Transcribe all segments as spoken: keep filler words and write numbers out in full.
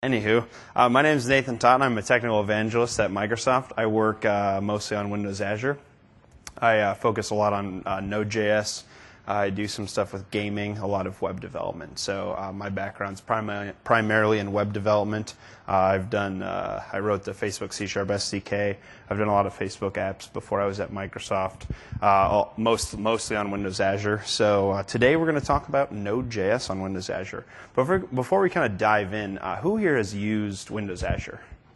Anywho, uh, my name is Nathan Totten. I'm a technical evangelist at Microsoft. I work uh, mostly on Windows Azure. I uh, focus a lot on uh, Node.js. I do some stuff with gaming, a lot of web development. So uh, my background's primar primarily in web development. Uh, I've done, uh, I wrote the Facebook C Sharp S D K. I've done a lot of Facebook apps before I was at Microsoft, uh, all, most, mostly on Windows Azure. So uh, today we're going to talk about Node.js on Windows Azure. Before, before we kind of dive in, uh, who here has used Windows Azure?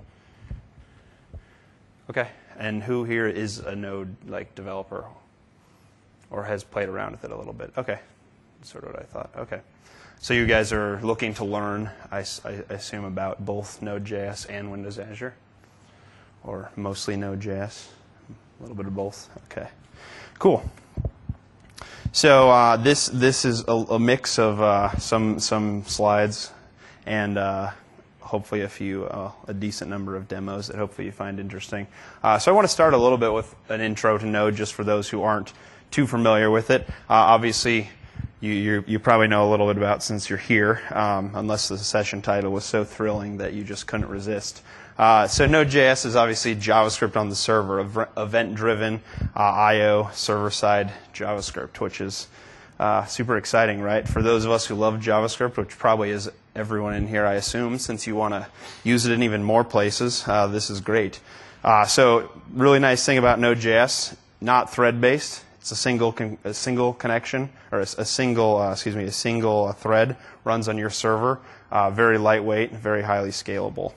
Okay, and who here is a Node like developer? Or has played around with it a little bit. Okay, that's sort of what I thought. Okay, so you guys are looking to learn, I, I assume, about both Node.js and Windows Azure, or mostly Node.js, a little bit of both. Okay, cool. So uh, this this is a, a mix of uh, some some slides and uh, hopefully a few uh, a decent number of demos that hopefully you find interesting. Uh, so I want to start a little bit with an intro to Node, just for those who aren't too familiar with it. Uh, obviously, you, you you probably know a little bit about it since you're here, um, unless the session title was so thrilling that you just couldn't resist. Uh, so Node.js is obviously JavaScript on the server, event-driven uh, I O server-side JavaScript, which is uh, super exciting, right? For those of us who love JavaScript, which probably is everyone in here, I assume, since you want to use it in even more places, uh, this is great. Uh, so really nice thing about Node.js, not thread-based. It's a single con a single connection, or a, a single uh, excuse me, a single uh, thread runs on your server. Uh, very lightweight, very highly scalable.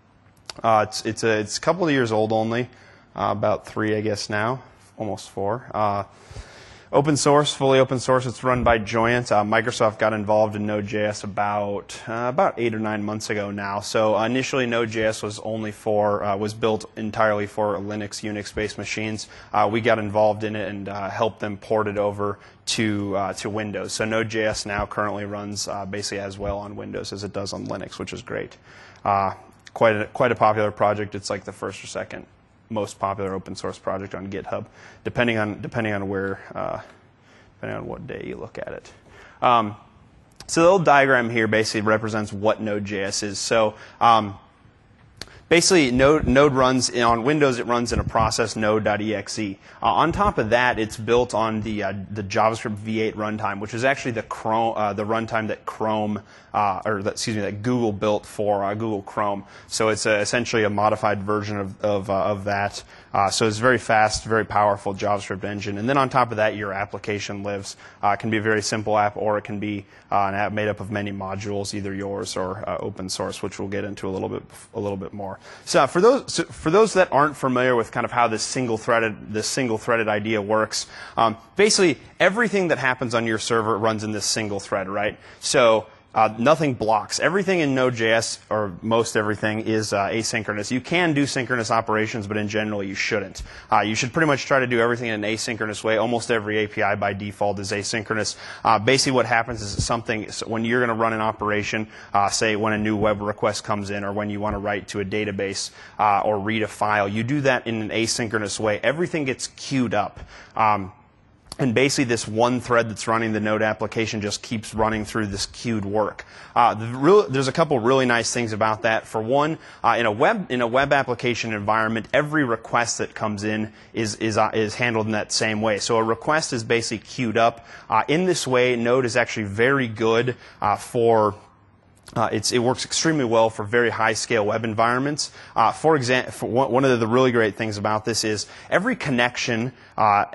Uh, it's it's a it's a couple of years old only, uh, about three I guess now, almost four. Uh, Open source, fully open source. It's run by Joyent. Uh, Microsoft got involved in Node.js about uh, about eight or nine months ago now. So uh, initially, Node.js was only for uh, was built entirely for Linux, Unix-based machines. Uh, we got involved in it and uh, helped them port it over to uh, to Windows. So Node.js now currently runs uh, basically as well on Windows as it does on Linux, which is great. Uh, quite a, quite a popular project. It's like the first or second most popular open source project on GitHub, depending on depending on where, uh, depending on what day you look at it. Um, so the little diagram here basically represents what Node.js is. So um, basically, Node, Node runs in, on Windows. It runs in a process node.exe. Uh, on top of that, it's built on the uh, the JavaScript V eight runtime, which is actually the Chrome uh, the runtime that Chrome uh, or that, excuse me that Google built for uh, Google Chrome. So it's a, essentially a modified version of of, uh, of that. Uh, so it's very fast, very powerful JavaScript engine. And then on top of that, your application lives. Uh, it can be a very simple app, or it can be uh, an app made up of many modules, either yours or uh, open source, which we'll get into a little bit a little bit more. So for those so for those that aren't familiar with kind of how this single-threaded this single-threaded idea works, um, basically everything that happens on your server runs in this single thread, right? So Uh, nothing blocks. Everything in Node.js, or most everything, is uh, asynchronous. You can do synchronous operations, but in general you shouldn't. Uh, you should pretty much try to do everything in an asynchronous way. Almost every A P I by default is asynchronous. Uh, basically what happens is something, so when you're going to run an operation, uh, say when a new web request comes in, or when you want to write to a database uh, or read a file, you do that in an asynchronous way. Everything gets queued up. Um, And basically, this one thread that's running the Node application just keeps running through this queued work. Uh, the real, there's a couple really nice things about that. For one, uh, in a web in a web application environment, every request that comes in is is uh, is handled in that same way. So a request is basically queued up. Uh, in this way, Node is actually very good uh, for. Uh, it's, it works extremely well for very high-scale web environments. Uh, for example, one of the really great things about this is every connection. Uh,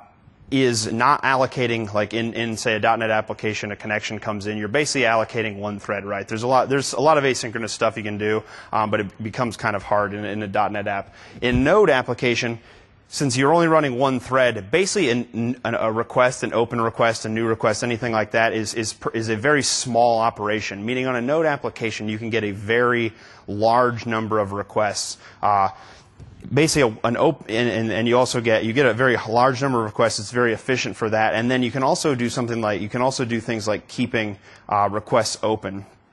is not allocating, like in, in say a .NET application, a connection comes in, you're basically allocating one thread, right? There's a lot, there's a lot of asynchronous stuff you can do, um, but it becomes kind of hard in, in a .NET app. In Node application, since you're only running one thread, basically an, an, a request, an open request, a new request, anything like that is, is, is a very small operation, meaning on a Node application you can get a very large number of requests. Uh, Basically, an open, and, and you also get you get a very large number of requests. It's very efficient for that, and then you can also do something like you can also do things like keeping uh, requests open.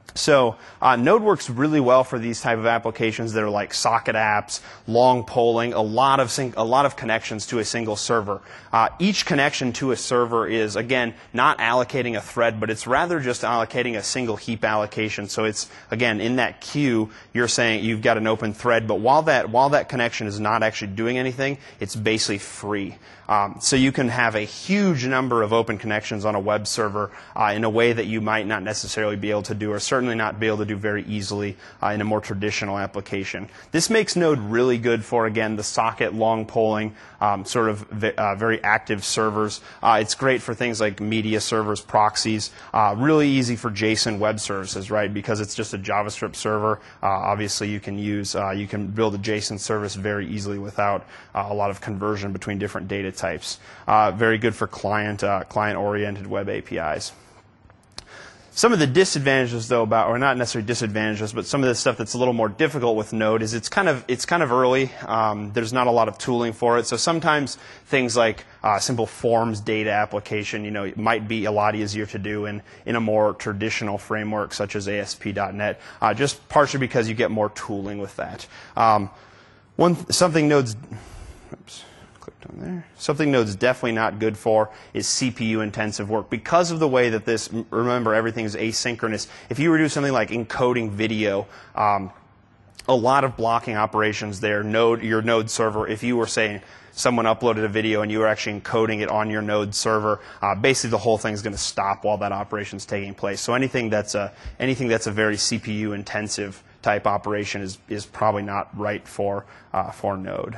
So uh, Node works really well for these type of applications that are like socket apps, long polling, a lot of a lot of connections to a single server. Uh, each connection to a server is, again, not allocating a thread, but it's rather just allocating a single heap allocation. So it's, again, in that queue, you're saying you've got an open thread, but while that while that connection is not actually doing anything, it's basically free. Um, so you can have a huge number of open connections on a web server uh, in a way that you might not necessarily be able to do, or certainly not be able to do very easily uh, in a more traditional application. This makes Node really good for, again, the socket long polling, um, sort of v- uh, very active servers. Uh, it's great for things like media servers, proxies. Uh, really easy for JSON web services, right? Because it's just a JavaScript server. Uh, obviously, you can use uh, you can build a JSON service very easily without uh, a lot of conversion between different data types. Uh, very good for client uh, client-oriented web A P Is. Some of the disadvantages, though, about, or not necessarily disadvantages, but some of the stuff that's a little more difficult with Node is it's kind of it's kind of early. Um, there's not a lot of tooling for it, so sometimes things like uh, simple forms data application, you know, it might be a lot easier to do in in a more traditional framework such as A S P dot net, uh, just partially because you get more tooling with that. Um, one something Node's oops. On there. Something Node's definitely not good for is C P U intensive work. Because of the way that this, remember, everything is asynchronous. If you were to do something like encoding video, um, a lot of blocking operations there. Node, your Node server, if you were saying someone uploaded a video and you were actually encoding it on your Node server, uh, basically the whole thing is going to stop while that operation is taking place. So anything that's a anything that's a very C P U intensive type operation is is probably not right for uh, for Node.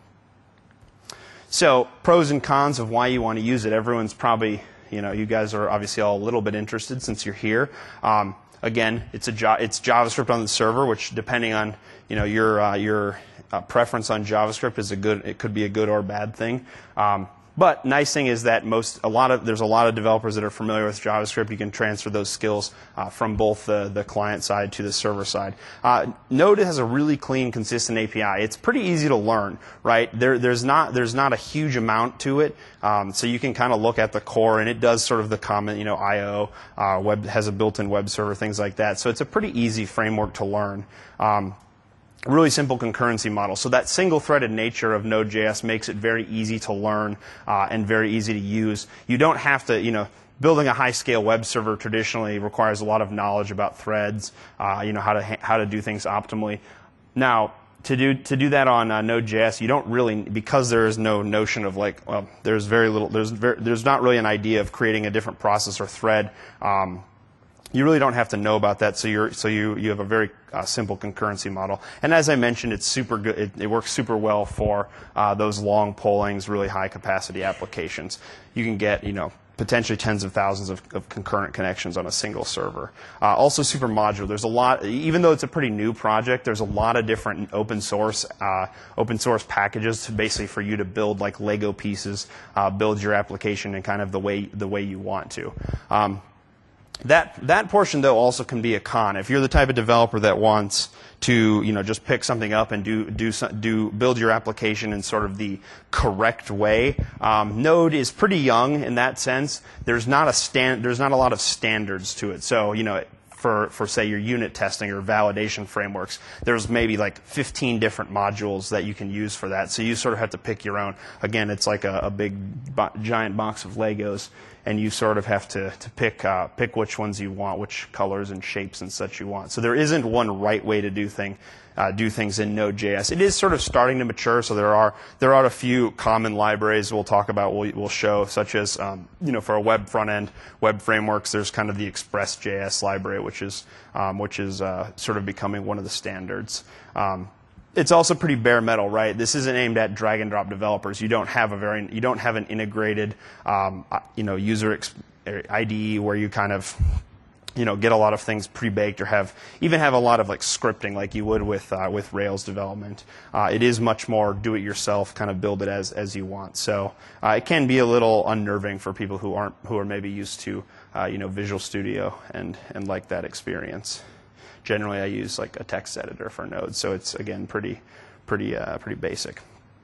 So pros and cons of why you want to use it. Everyone's probably, you know, you guys are obviously all a little bit interested since you're here. Um, again, it's a jo- it's JavaScript on the server, which depending on, you know, your uh, your uh, preference on JavaScript is a good. It could be a good or bad thing. Um, But nice thing is that most a lot of there's a lot of developers that are familiar with JavaScript. You can transfer those skills uh, from both the, the client side to the server side. Uh, Node has a really clean, consistent A P I. It's pretty easy to learn, right? There, there's not there's not a huge amount to it, um, so you can kind of look at the core, and it does sort of the common, you know, I O uh, web has a built-in web server, things like that. So it's a pretty easy framework to learn. Um, Really simple concurrency model. So that single-threaded nature of Node.js makes it very easy to learn uh, and very easy to use. You don't have to, you know, building a high-scale web server traditionally requires a lot of knowledge about threads, uh, you know, how to how to do things optimally. Now, to do to do that on uh, Node.js, you don't really, because there is no notion of like, well, there's very little, there's very, there's not really an idea of creating a different process or thread. Um, You really don't have to know about that, so you're so you you have a very uh, simple concurrency model. And as I mentioned, it's super good. It, it works super well for uh, those long pollings, really high capacity applications. You can get, you know, potentially tens of thousands of, of concurrent connections on a single server. Uh, also super modular. There's a lot, even though it's a pretty new project, there's a lot of different open source uh, open source packages to basically for you to build like Lego pieces, uh, build your application in kind of the way the way you want to. Um, That that portion though also can be a con. If you're the type of developer that wants to, you know, just pick something up and do do do build your application in sort of the correct way, um, Node is pretty young in that sense. There's not a stand. There's not a lot of standards to it. So you know. For, for say your unit testing or validation frameworks, there's maybe like fifteen different modules that you can use for that. So you sort of have to pick your own. Again, it's like a, a big bo- giant box of Legos, and you sort of have to to pick uh, pick which ones you want, which colors and shapes and such you want. So there isn't one right way to do thing. Uh, do things in Node.js. It is sort of starting to mature, so there are there are a few common libraries we'll talk about, we'll, we'll show, such as um, you know, for a web front end, web frameworks. There's kind of the Express.js library, which is um, which is uh, sort of becoming one of the standards. Um, it's also pretty bare metal, right? This isn't aimed at drag and drop developers. You don't have a very you don't have an integrated um, you know user ex- I D E where you kind of you know, get a lot of things pre-baked or have even have a lot of like scripting like you would with uh, with Rails development. Uh, it is much more do-it-yourself, kind of build it as as you want. So uh, it can be a little unnerving for people who aren't who are maybe used to uh, you know Visual Studio and and like that experience. Generally, I use like a text editor for Node, so it's again pretty pretty uh, pretty basic.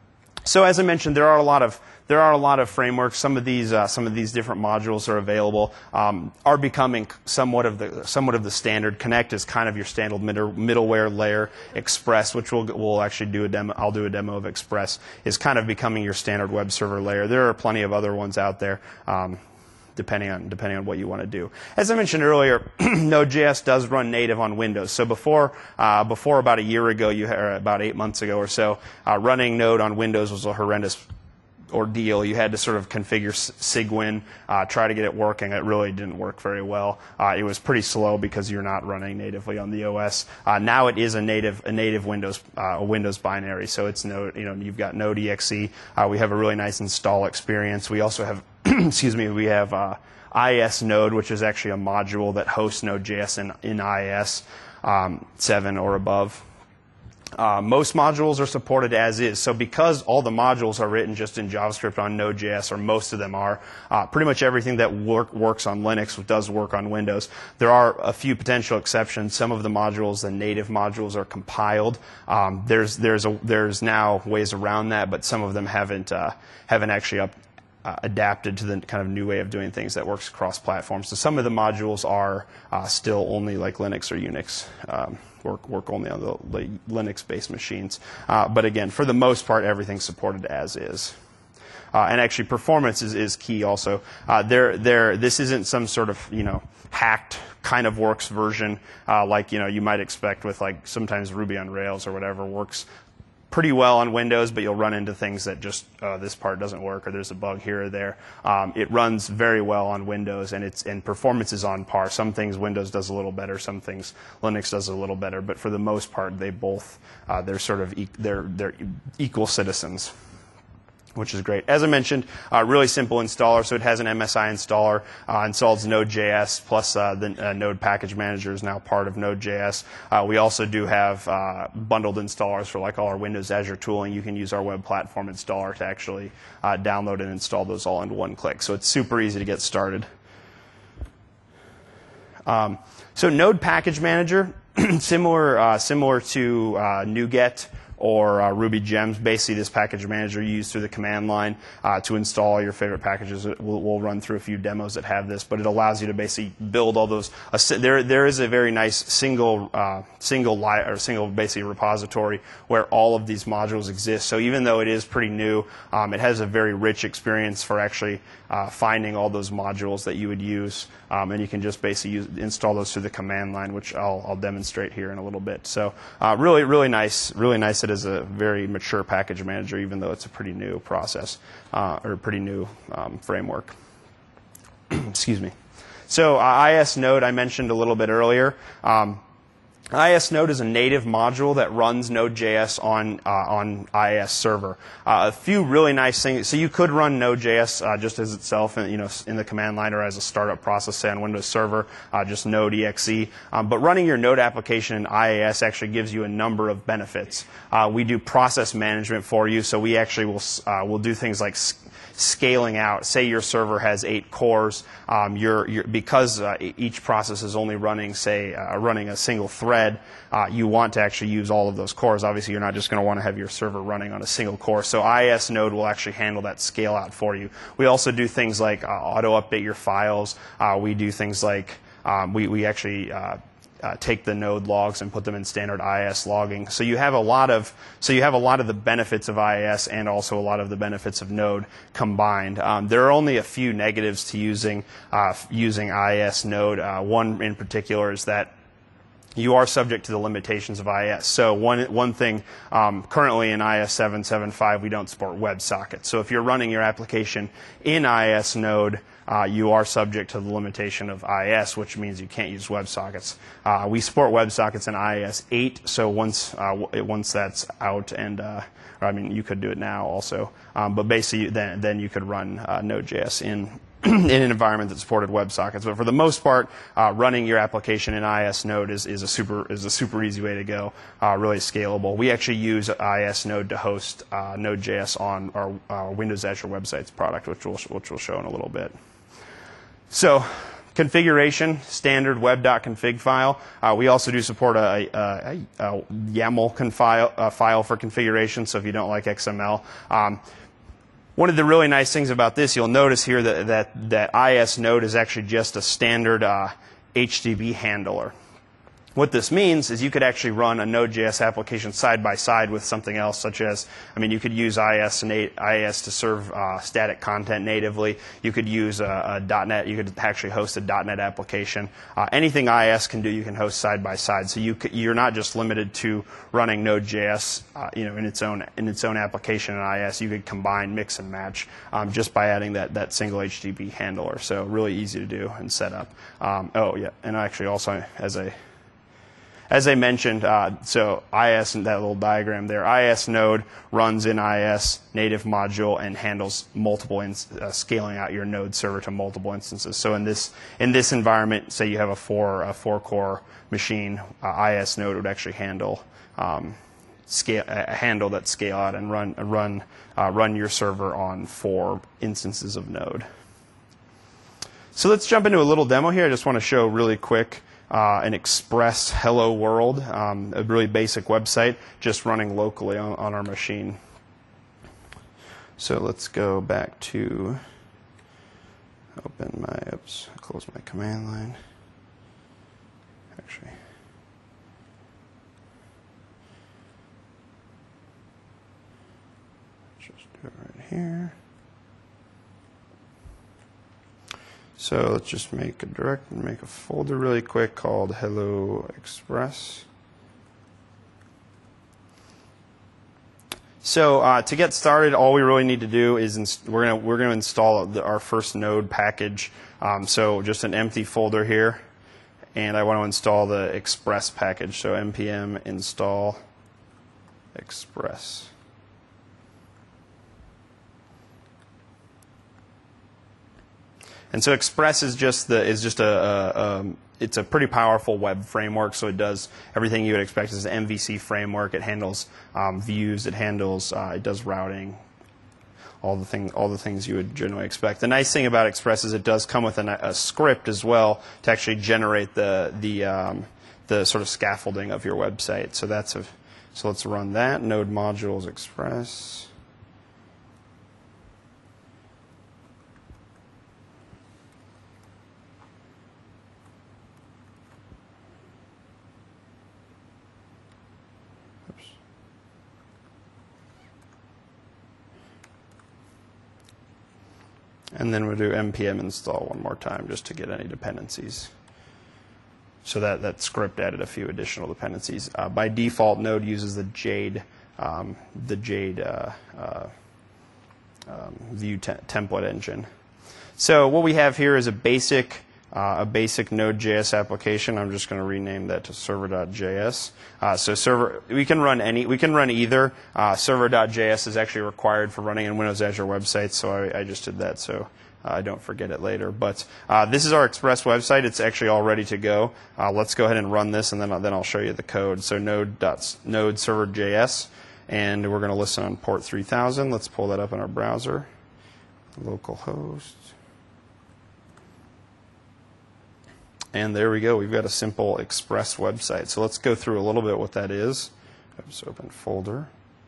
So as I mentioned, there are a lot of there are a lot of frameworks. Some of these uh, some of these different modules are available, um, are becoming somewhat of the somewhat of the standard. Connect is kind of your standard middle, middleware layer. Express, which we'll we'll actually do a demo. I'll do a demo of Express, is kind of becoming your standard web server layer. There are plenty of other ones out there. Um, Depending on depending on what you want to do. As I mentioned earlier, Node.js does run native on Windows. So before uh, before about a year ago, you or about eight months ago or so, uh, running Node on Windows was a horrendous ordeal. You had to sort of configure Cygwin, uh, try to get it working. It really didn't work very well. Uh, it was pretty slow because you're not running natively on the O S. Uh, now it is a native a native Windows uh, a Windows binary. So it's Node. You know, you've got Node E X E. Uh, we have a really nice install experience. We also have excuse me, we have uh, I S Node, which is actually a module that hosts Node.js in, in I S um, seven or above. Uh, most modules are supported as is. So because all the modules are written just in JavaScript on Node.js, or most of them are, uh, pretty much everything that work, works on Linux does work on Windows. There are a few potential exceptions. Some of the modules, the native modules, are compiled. Um, there's there's a, there's now ways around that, but some of them haven't uh, haven't actually up. Uh, adapted to the kind of new way of doing things that works across platforms. So some of the modules are uh, still only like Linux or Unix, um, work work only on the, the Linux-based machines. Uh, but again, for the most part, everything's supported as is. Uh, and actually, performance is, is key also. Uh, there, there, this isn't some sort of, you know, hacked kind of works version uh, like, you know, you might expect with like sometimes Ruby on Rails or whatever works pretty well on Windows, but you'll run into things that just, uh, this part doesn't work or there's a bug here or there. Um, it runs very well on Windows, and it's and performance is on par. Some things Windows does a little better, some things Linux does a little better, but for the most part, they both, uh, they're sort of, e they're, they're equal citizens, which is great. As I mentioned, uh, really simple installer. So it has an M S I installer, uh, installs Node.js, plus uh, the uh, Node package manager is now part of Node.js. Uh, we also do have uh, bundled installers for like all our Windows Azure tooling. You can use our web platform installer to actually uh, download and install those all in one click. So it's super easy to get started. Um, so Node package manager, similar uh, similar to uh, NuGet or uh, Ruby Gems. Basically, this package manager you use through the command line uh, to install your favorite packages. We'll, we'll run through a few demos that have this, but it allows you to basically build all those. Uh, there, there is a very nice single, uh, single li or single basically repository where all of these modules exist. So even though it is pretty new, um, it has a very rich experience for actually uh, finding all those modules that you would use, um, and you can just basically use, install those through the command line, which I'll, I'll demonstrate here in a little bit. So uh, really, really nice, really nice. It is a very mature package manager, even though it's a pretty new process uh, or a pretty new um, framework. Excuse me. So uh, I S Node I mentioned a little bit earlier. Um, I S Node is a native module that runs Node.js on uh, on I I S server. Uh, a few really nice things. So you could run Node.js uh, just as itself, in, you know, in the command line or as a startup process, say on Windows Server, uh, just Node E X E. Um, but running your Node application in I I S actually gives you a number of benefits. Uh, we do process management for you, so we actually will uh, will do things like scaling out. Say your server has eight cores. Um, you're, you're, because uh, each process is only running, say, uh, running a single thread, uh, you want to actually use all of those cores. Obviously, you're not just going to want to have your server running on a single core. So I I S Node will actually handle that scale out for you. We also do things like uh, auto-update your files. Uh, we do things like um, we, we actually uh, Uh, take the node logs and put them in standard I I S logging. So you have a lot of so you have a lot of the benefits of I I S and also a lot of the benefits of Node combined. Um, there are only a few negatives to using uh, using I I S Node. Uh, one in particular is that you are subject to the limitations of I I S. So one one thing, um, currently in I I S seven point seven point five, we don't support WebSockets. So if you're running your application in I I S Node, uh, you are subject to the limitation of I I S, which means you can't use WebSockets. Uh, we support WebSockets in I I S eight, so once uh, once that's out, and uh, or, I mean, you could do it now also, um, but basically then then you could run uh, Node.js in. in an environment that supported WebSockets, but for the most part, uh, running your application in I I S Node is, is a super is a super easy way to go. Uh, really scalable. We actually use I I S Node to host uh, Node.js on our uh, Windows Azure Websites product, which we'll which we'll show in a little bit. So, configuration, standard web.config file. Uh, we also do support a, a, a, a YAML confile, uh, file for configuration, so if you don't like X M L. Um, one of the really nice things about this, you'll notice here that, that, that I S Node is actually just a standard uh, H T T P handler. What this means is you could actually run a Node.js application side by side with something else, such as, I mean, you could use I I S, and I I S to serve uh, static content natively. You could use a, a .NET. You could actually host a .NET application. Uh, anything I I S can do, you can host side by side. So you could, you're not just limited to running Node.js, uh, you know, in its own in its own application in I I S. You could combine, mix, and match um, just by adding that that single H T T P handler. So really easy to do and set up. Um, oh yeah, and actually also as a As I mentioned, uh, so I I S, in that little diagram there, I I S Node runs in I I S native module and handles multiple, ins uh, scaling out your Node server to multiple instances. So in this in this environment, say you have a four a four core machine, uh, I I S Node would actually handle um, scale uh, handle that scale out and run run uh, run your server on four instances of Node. So let's jump into a little demo here. I just want to show really quick. Uh, an Express Hello World, um, a really basic website, just running locally on, on our machine. So let's go back to open my, oops, close my command line. Actually, just do it right here. So let's just make a direct, make a folder really quick called Hello Express. So uh, to get started, all we really need to do is inst we're gonna we're gonna install the, our first Node package. Um, so just an empty folder here, and I want to install the Express package. So npm install Express. And so Express is just the is just a, a, a it's a pretty powerful web framework. So it does everything you would expect as an M V C framework. It handles um, views. It handles uh, it does routing. All the thing all the things you would generally expect. The nice thing about Express is it does come with an, a script as well to actually generate the the um, the sort of scaffolding of your website. So that's a so let's run that Node modules Express. And then we'll do npm install one more time just to get any dependencies. So that, that script added a few additional dependencies. Uh, by default, Node uses the Jade, um, the Jade uh, uh, um, view te template engine. So what we have here is a basic uh, a basic Node.js application. I'm just going to rename that to server.js. Uh, so server, we can run any, we can run either. Uh, server.js is actually required for running in Windows Azure websites, so I, I just did that so uh, I don't forget it later. But uh, this is our Express website. It's actually all ready to go. Uh, let's go ahead and run this, and then then I'll show you the code. So node dot node server.js, and we're going to listen on port three thousand. Let's pull that up in our browser. Localhost. And there we go. We've got a simple Express website. So let's go through a little bit what that is. Let's open folder.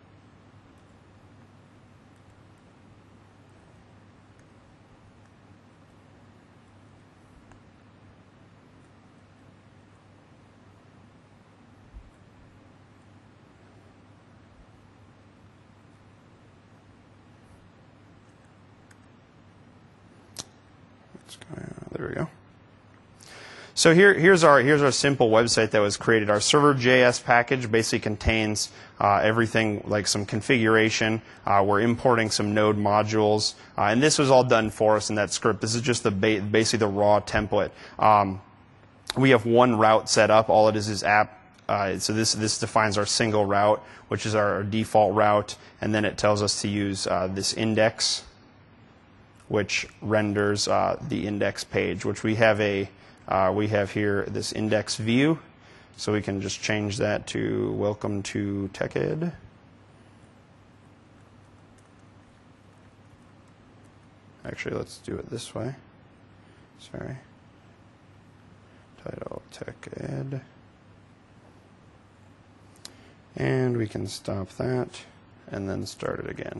Let's go, there we go. So here, here's our here's our simple website that was created. Our server.js package basically contains uh, everything like some configuration. Uh, we're importing some Node modules, uh, and this was all done for us in that script. This is just the ba basically the raw template. Um, we have one route set up. All it is is app. Uh, so this this defines our single route, which is our default route, and then it tells us to use uh, this index, which renders uh, the index page, which we have a Uh, we have here this index view, so we can just change that to welcome to TechEd. Actually, let's do it this way. Sorry. title tech ed. And we can stop that and then start it again.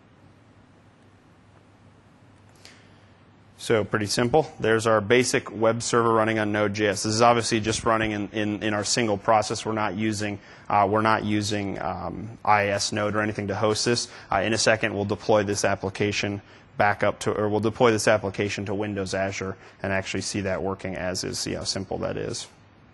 So pretty simple. There's our basic web server running on Node.js. This is obviously just running in, in, in our single process. We're not using uh, we're not using um, I I S Node or anything to host this. Uh, in a second, we'll deploy this application back up to, or we'll deploy this application to Windows Azure and actually see that working as is. See how simple that is.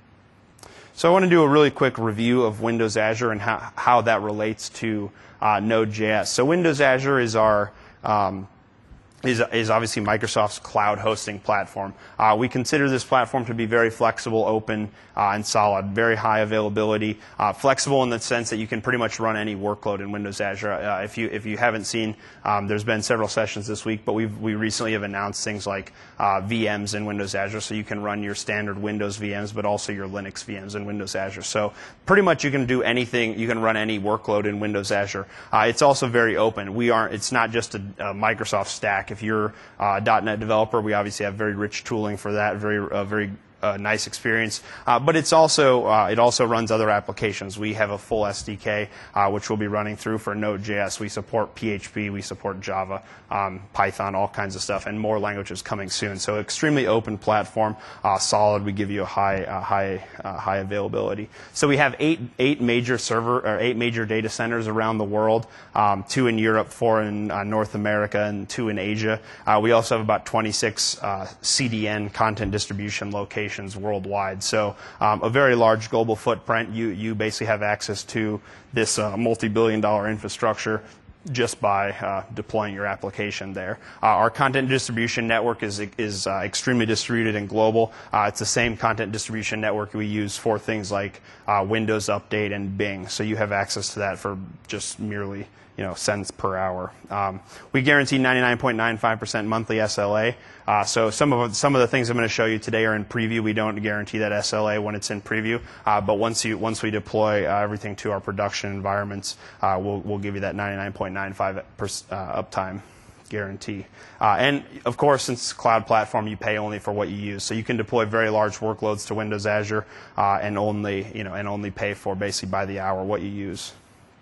So I want to do a really quick review of Windows Azure and how, how that relates to uh, Node.js. So Windows Azure is our um, Is, is obviously Microsoft's cloud hosting platform. Uh, we consider this platform to be very flexible, open, uh, and solid, very high availability. Uh, flexible in the sense that you can pretty much run any workload in Windows Azure. Uh, if you if you haven't seen, um, there's been several sessions this week, but we've we recently have announced things like uh, V Ms in Windows Azure, so you can run your standard Windows V Ms, but also your Linux V Ms in Windows Azure. So pretty much you can do anything. You can run any workload in Windows Azure. Uh, it's also very open. We aren't. It's not just a, a Microsoft stack. If you're a uh, .NET developer, we obviously have very rich tooling for that, very, uh, very uh, nice experience. Uh, but it's also uh, it also runs other applications. We have a full S D K uh, which we'll be running through for Node.js. We support P H P, we support Java, um, Python, all kinds of stuff, and more languages coming soon. So extremely open platform, uh, solid. We give you a high, uh, high, uh, high availability. So we have eight eight major server or eight major data centers around the world. Um, two in Europe, four in uh, North America, and two in Asia. Uh, we also have about twenty-six uh, C D N content distribution locations worldwide. So um, a very large global footprint. You you basically have access to this uh, multi-billion dollar infrastructure just by uh, deploying your application there. Uh, our content distribution network is is uh, extremely distributed and global. Uh, it's the same content distribution network we use for things like uh, Windows Update and Bing. So you have access to that for just merely you know cents per hour. Um, we guarantee ninety-nine point nine five percent monthly S L A. Uh, so some of some of the things I'm going to show you today are in preview. We don't guarantee that S L A when it's in preview, uh, but once you once we deploy uh, everything to our production environments, uh, we'll we'll give you that ninety-nine point nine five percent uh, uptime guarantee. Uh, and of course, since it's a cloud platform, you pay only for what you use. So you can deploy very large workloads to Windows Azure uh, and only you know and only pay for basically by the hour what you use.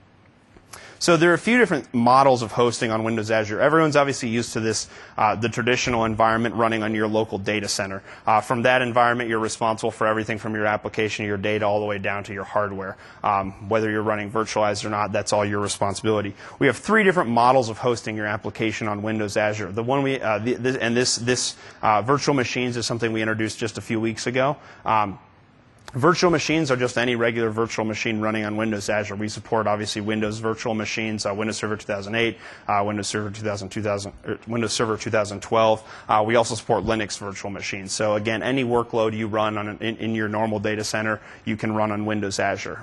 So there are a few different models of hosting on Windows Azure. Everyone's obviously used to this, uh, the traditional environment running on your local data center. Uh, from that environment, you're responsible for everything from your application, your data, all the way down to your hardware. Um, whether you're running virtualized or not, that's all your responsibility. We have three different models of hosting your application on Windows Azure. The one we, uh, the, this, and this, this uh, virtual machines is something we introduced just a few weeks ago. Um, Virtual machines are just any regular virtual machine running on Windows Azure. We support obviously Windows virtual machines, uh, Windows Server two thousand eight, uh, Windows Server two thousand, two thousand, er, Windows Server two thousand twelve. Uh, we also support Linux virtual machines. So again, any workload you run on an, in, in your normal data center, you can run on Windows Azure.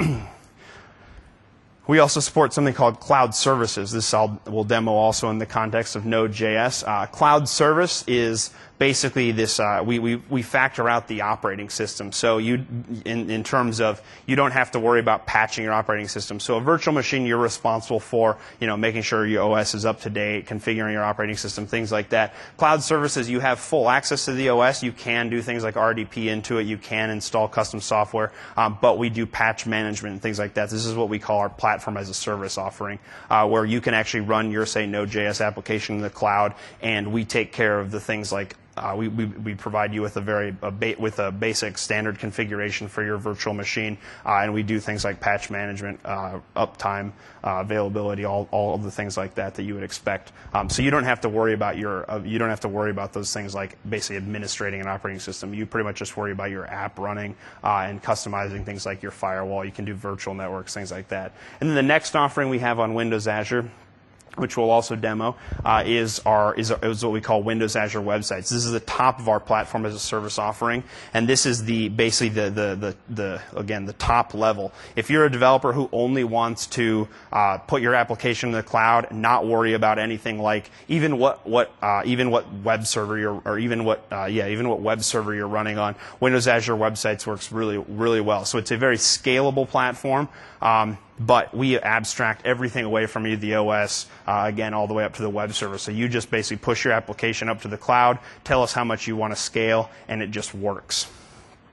We also support something called Cloud Services. This I'll, we'll demo also in the context of Node.js. Uh, Cloud Service is basically this, uh, we, we, we factor out the operating system. So you, in, in terms of, you don't have to worry about patching your operating system. So a virtual machine, you're responsible for, you know, making sure your O S is up to date, configuring your operating system, things like that. Cloud Services, you have full access to the O S. You can do things like R D P into it. You can install custom software, um, but we do patch management and things like that. This is what we call our platform as a service offering, uh, where you can actually run your, say, Node.js application in the cloud, and we take care of the things like Uh, we, we, we provide you with a very a ba with a basic standard configuration for your virtual machine, uh, and we do things like patch management, uh, uptime, uh, availability, all all of the things like that that you would expect. Um, so you don't have to worry about your uh, you don't have to worry about those things like basically administrating an operating system. You pretty much just worry about your app running uh, and customizing things like your firewall. You can do virtual networks, things like that. And then the next offering we have on Windows Azure, which we'll also demo, uh, is our is, is what we call Windows Azure Websites. This is the top of our platform as a service offering, and this is the basically the the the, the again the top level. If you're a developer who only wants to uh, put your application in the cloud, not worry about anything like even what what uh, even what web server you're or even what uh, yeah even what web server you're running on, Windows Azure Websites works really really well. So it's a very scalable platform. Um, But we abstract everything away from you, the O S, uh, again, all the way up to the web server. So you just basically push your application up to the cloud, tell us how much you want to scale, and it just works.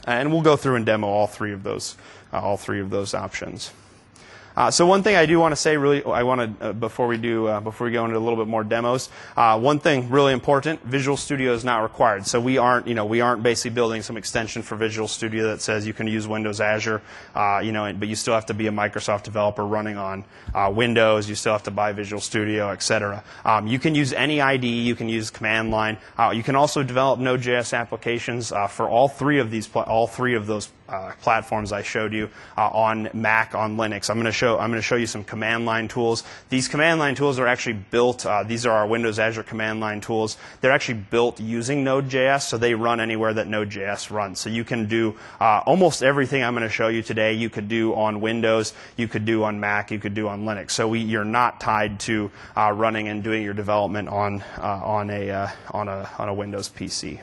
and we'll go through and demo all three of those, uh, all three of those options. Uh, so one thing I do want to say, really, I want to uh, before we do uh, before we go into a little bit more demos. Uh, one thing really important: Visual Studio is not required. So we aren't, you know, we aren't basically building some extension for Visual Studio that says you can use Windows Azure, uh, you know, but you still have to be a Microsoft developer running on uh, Windows. You still have to buy Visual Studio, et cetera. Um, you can use any I D E. You can use command line. Uh, you can also develop Node.js applications uh, for all three of these, all three of those uh, platforms I showed you uh, on Mac, on Linux. I'm going to show I'm going to show you some command line tools. These command line tools are actually built. Uh, these are our Windows Azure command line tools. They're actually built using Node.js, so they run anywhere that Node.js runs. So you can do uh, almost everything I'm going to show you today. You could do on Windows. You could do on Mac. You could do on Linux. So we, you're not tied to uh, running and doing your development on uh, on a uh, on a on a Windows P C.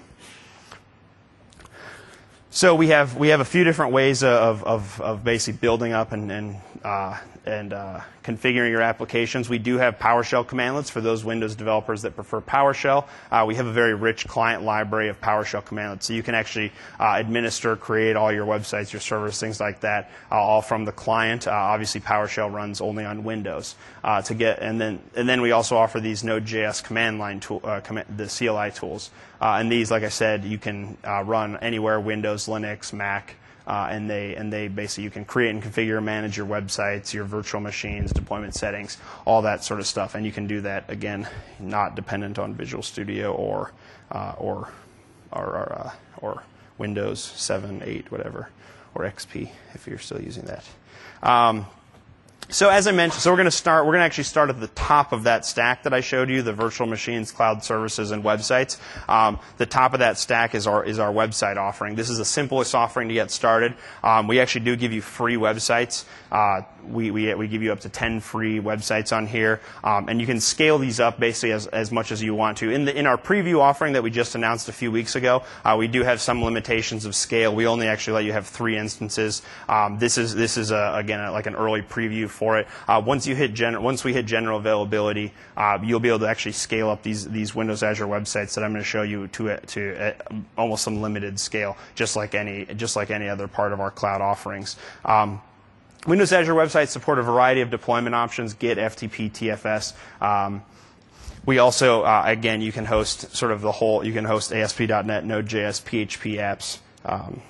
So we have we have a few different ways of of, of basically building up and and uh, and uh, configuring your applications. We do have PowerShell commandlets for those Windows developers that prefer PowerShell. Uh, we have a very rich client library of PowerShell commandlets, so you can actually uh, administer, create all your websites, your servers, things like that, uh, all from the client. Uh, obviously, PowerShell runs only on Windows. Uh, to get and then and then we also offer these Node.js command line tool, uh, command, the C L I tools, uh, and these, like I said, you can uh, run anywhere: Windows, Linux, Mac. Uh, and they and they basically you can create and configure and manage your websites, your virtual machines, deployment settings, all that sort of stuff. And you can do that again, not dependent on Visual Studio or uh, or or or, uh, or Windows seven, eight, whatever, or X P if you're still using that. Um, So as I mentioned, so we're going to start, we're going to actually start at the top of that stack that I showed you, the virtual machines, cloud services, and websites. Um, the top of that stack is our, is our website offering. This is the simplest offering to get started. Um, we actually do give you free websites. Uh, we, we, we give you up to ten free websites on here. Um, and you can scale these up basically as, as much as you want to. In, the, in our preview offering that we just announced a few weeks ago, uh, we do have some limitations of scale. We only actually let you have three instances. Um, this is, this is a, again, a, like an early preview for it. Uh, once you hit gen- once we hit general availability, uh, you'll be able to actually scale up these these Windows Azure websites that I'm going to show you to to uh, almost unlimited scale, just like any just like any other part of our cloud offerings. Um, Windows Azure websites support a variety of deployment options: Git, F T P, T F S. Um, we also, uh, again, you can host sort of the whole. You can host A S P dot net, Node.js, P H P apps. Um,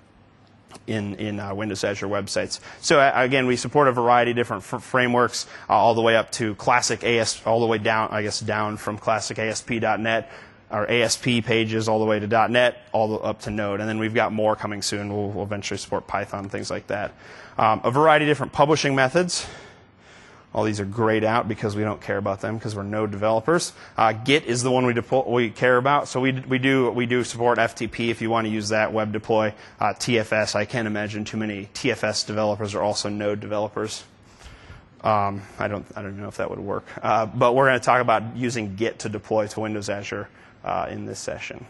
in, in uh, Windows Azure websites. So uh, again, we support a variety of different f- frameworks, uh, all the way up to classic A S, all the way down, I guess, down from classic A S P dot net, or A S P pages all the way to .NET, all the, up to Node. And then we've got more coming soon. We'll, we'll eventually support Python, things like that. Um, a variety of different publishing methods. All these are grayed out because we don't care about them because we're Node developers. Uh, Git is the one we, depo- we care about. So we, we do we do support F T P if you want to use that, web deploy. Uh, T F S, I can't imagine too many T F S developers are also Node developers. Um, I don't I don't know if that would work. Uh, but we're going to talk about using Git to deploy to Windows Azure uh, in this session.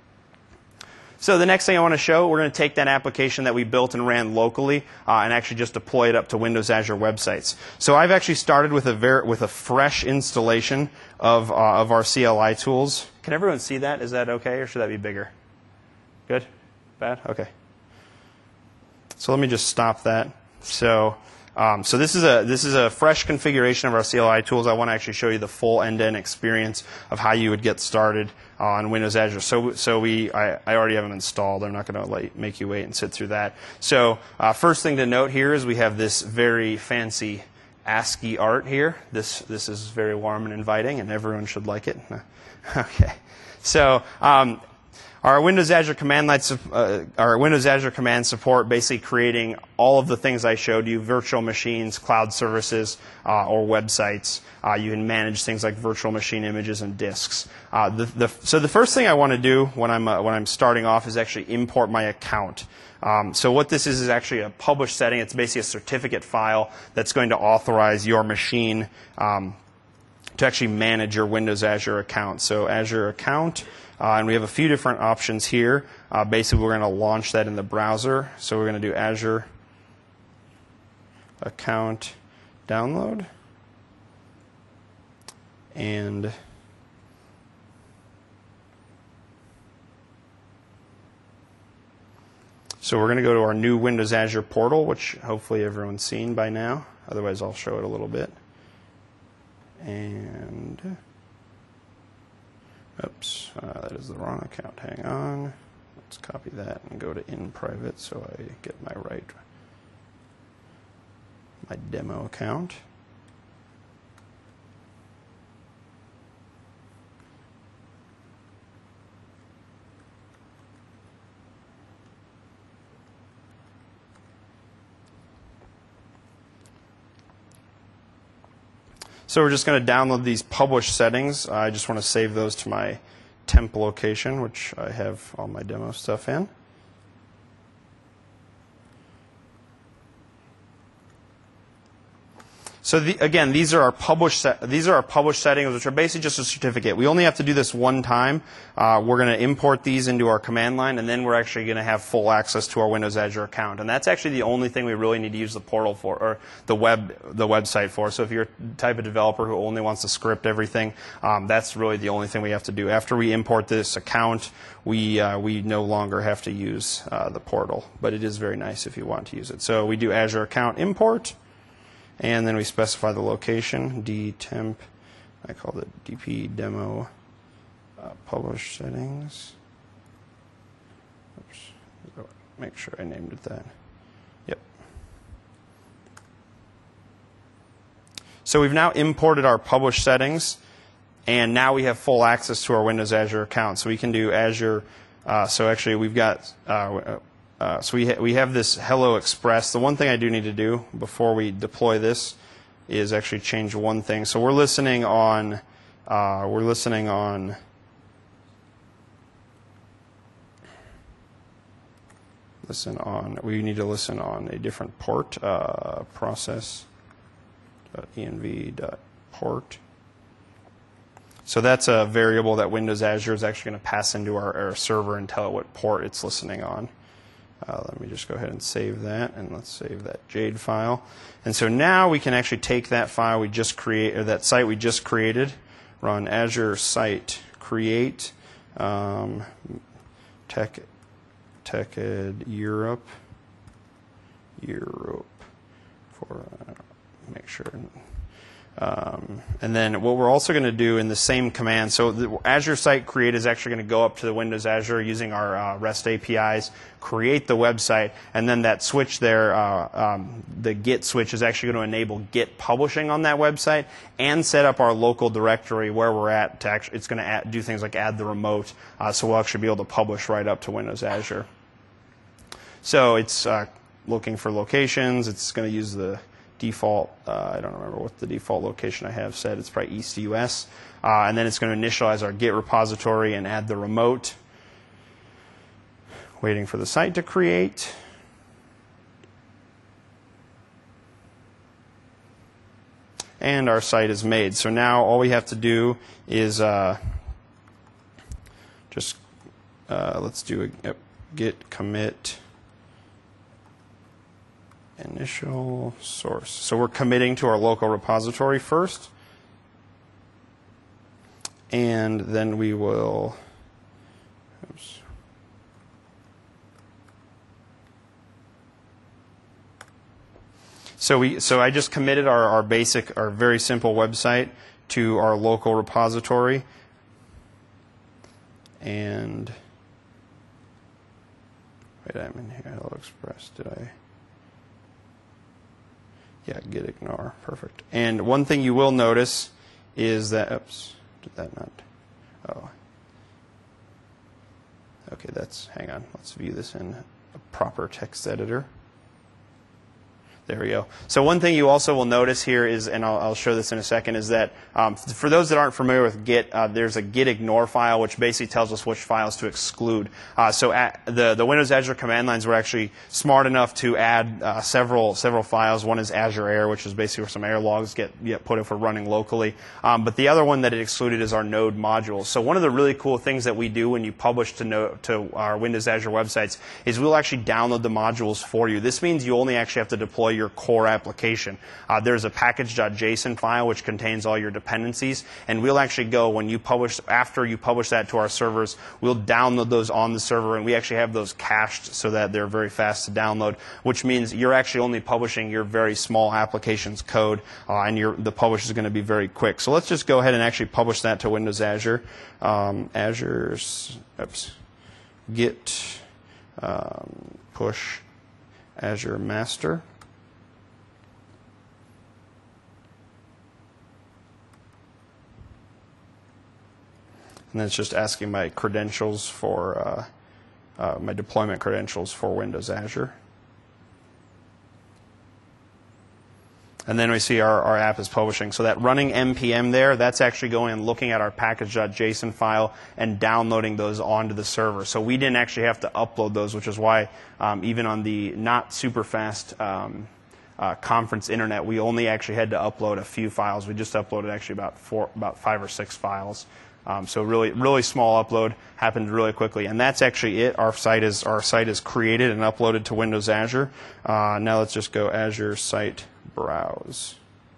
So the next thing I want to show, we're going to take that application that we built and ran locally uh, and actually just deploy it up to Windows Azure websites. So I've actually started with a ver- with a fresh installation of uh, of our C L I tools. Can everyone see that? Is that okay, or should that be bigger? Good? Bad? Okay. So let me just stop that. So. Um, so this is a this is a fresh configuration of our C L I tools. I want to actually show you the full end-to-end experience of how you would get started on Windows Azure. So so we I, I already have them installed. I'm not going to like make you wait and sit through that. So uh, first thing to note here is we have this very fancy ASCII art here. This this is very warm and inviting, and everyone should like it. Okay. So. Um, Our Windows Azure command line, uh, our Windows Azure command support, basically creating all of the things I showed you: virtual machines, cloud services, uh, or websites. Uh, you can manage things like virtual machine images and disks. Uh, the, the, so the first thing I want to do when I'm uh, when I'm starting off is actually import my account. Um, so what this is is actually a publish setting. It's basically a certificate file that's going to authorize your machine um, to actually manage your Windows Azure account. So Azure account. Uh, and we have a few different options here. Uh, basically, we're going to launch that in the browser. So we're going to do Azure account download. And So we're going to go to our new Windows Azure portal, which hopefully everyone's seen by now. Otherwise, I'll show it a little bit. And, oops, uh, that is the wrong account. Hang on. Let's copy that and go to in private so I get my right, my demo account. So we're just going to download these published settings. I just want to save those to my temp location, which I have all my demo stuff in. So the, again, these are our published set, these are our published settings, which are basically just a certificate. We only have to do this one time. Uh, we're going to import these into our command line, and then we're actually going to have full access to our Windows Azure account. And that's actually the only thing we really need to use the portal for, or the web, the website for. So if you're the type of developer who only wants to script everything, um, that's really the only thing we have to do. After we import this account, we uh, we no longer have to use uh, the portal. But it is very nice if you want to use it. So we do Azure account import. And then we specify the location, dtemp, I called it dp demo uh, publish settings. Oops, make sure I named it that. Yep. So we've now imported our published settings, and now we have full access to our Windows Azure account. So we can do Azure, uh, so actually we've got, uh, Uh, so we, ha we have this Hello Express. The one thing I do need to do before we deploy this is actually change one thing. So we're listening on, uh, we're listening on, listen on, we need to listen on a different port, uh, process.env.port. So that's a variable that Windows Azure is actually going to pass into our, our server and tell it what port it's listening on. Uh, let me just go ahead and save that, and let's save that Jade file. And so now we can actually take that file we just create, or that site we just created, run Azure site create um, tech TechEd Europe Europe for uh, make sure. Um, and then what we're also going to do in the same command, so the Azure Site Create is actually going to go up to the Windows Azure using our uh, REST A P Is, create the website, and then that switch there, uh, um, the Git switch, is actually going to enable Git publishing on that website and set up our local directory where we're at. To actually, it's going to add, do things like add the remote, uh, so we'll actually be able to publish right up to Windows Azure. So it's uh, looking for locations. It's going to use the default, uh, I don't remember what the default location I have set. It's probably East U S. Uh, and then it's going to initialize our Git repository and add the remote. Waiting for the site to create. And our site is made. So now all we have to do is uh, just, uh, let's do a, a git commit initial source. So we're committing to our local repository first, and then we will, oops. So we, so I just committed our, our basic, our very simple website to our local repository, and wait, I'm in here. Hello Express. Did I? Yeah, git ignore, perfect. And one thing you will notice is that, oops, did that not, oh. Okay, that's, hang on, let's view this in a proper text editor. There we go. So one thing you also will notice here is, and I'll, I'll show this in a second, is that um, for those that aren't familiar with Git, uh, there's a git ignore file which basically tells us which files to exclude. Uh, so at the the Windows Azure command lines were actually smart enough to add uh, several several files. One is Azure Air, which is basically where some error logs get, get put if we're running locally. Um, but the other one that it excluded is our node modules. So one of the really cool things that we do when you publish to node, to our Windows Azure websites is we'll actually download the modules for you. This means you only actually have to deploy your core application. Uh, there's a package.json file which contains all your dependencies, and we'll actually go when you publish, after you publish that to our servers, we'll download those on the server, and we actually have those cached so that they're very fast to download, which means you're actually only publishing your very small application's code, uh, and your, the publish is going to be very quick. So let's just go ahead and actually publish that to Windows Azure. Um, Azure's, oops, git um, push Azure master. And then it's just asking my credentials for uh, uh, my deployment credentials for Windows Azure. And then we see our, our app is publishing. So that running N P M there, that's actually going and looking at our package.json file and downloading those onto the server. So we didn't actually have to upload those, which is why um, even on the not super fast um, uh, conference internet, we only actually had to upload a few files. We just uploaded actually about four, about five or six files. Um, so really, really small upload, happened really quickly, and that's actually it. Our site is our site is created and uploaded to Windows Azure. Uh, now let's just go Azure Site Browse,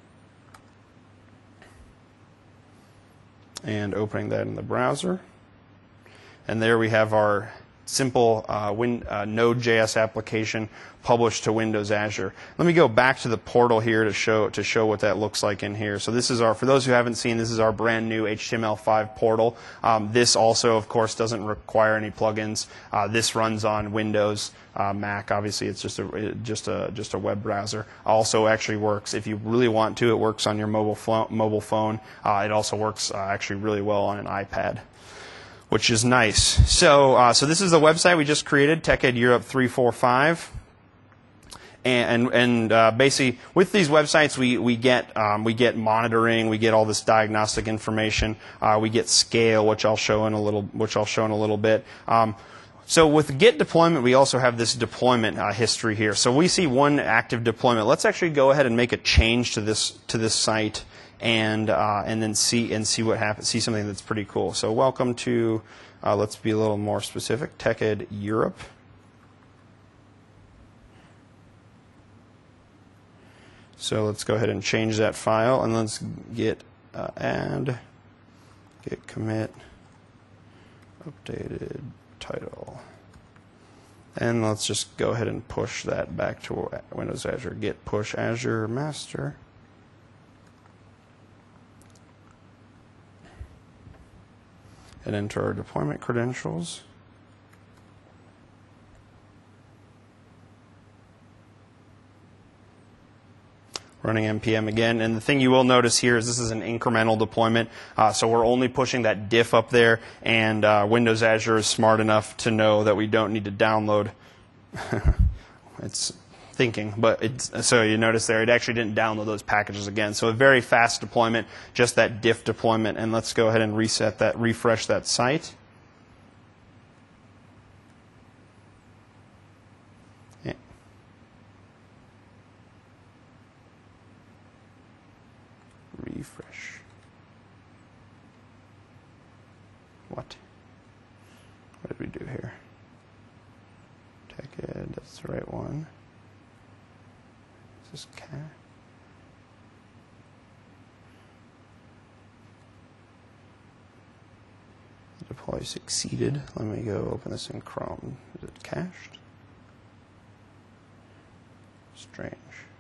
and opening that in the browser, and there we have our simple uh, Win, uh, Node.js application published to Windows Azure. Let me go back to the portal here to show to show what that looks like in here. So this is our, for those who haven't seen, this is our brand new H T M L five portal. Um, this also, of course, doesn't require any plugins. Uh, this runs on Windows, uh, Mac. Obviously, it's just a just a just a web browser. Also, actually works if you really want to. It works on your mobile phone. Mobile phone. Uh, it also works uh, actually really well on an iPad, which is nice. So, uh, so this is the website we just created, TechEd Europe three forty-five. And and uh, basically, with these websites, we we get um, we get monitoring, we get all this diagnostic information, uh, we get scale, which I'll show in a little which I'll show in a little bit. Um, so with Git deployment, we also have this deployment uh, history here. So we see one active deployment. Let's actually go ahead and make a change to this to this site, and uh, and then see and see what happens. See something that's pretty cool. So welcome to, uh, let's be a little more specific, TechEd Europe. So let's go ahead and change that file, and let's git uh, add, git commit, updated title. And let's just go ahead and push that back to Windows Azure. Git push Azure master. And enter our deployment credentials. Running N P M again, and the thing you will notice here is this is an incremental deployment, uh, so we're only pushing that diff up there, and uh, Windows Azure is smart enough to know that we don't need to download. It's thinking, but it's, so you notice there it actually didn't download those packages again. So a very fast deployment, just that diff deployment, and let's go ahead and reset that, refresh that site. Refresh. What? What did we do here? TechEd, that's the right one. Is this cat? Deploy succeeded. Let me go open this in Chrome. Is it cached? Strange.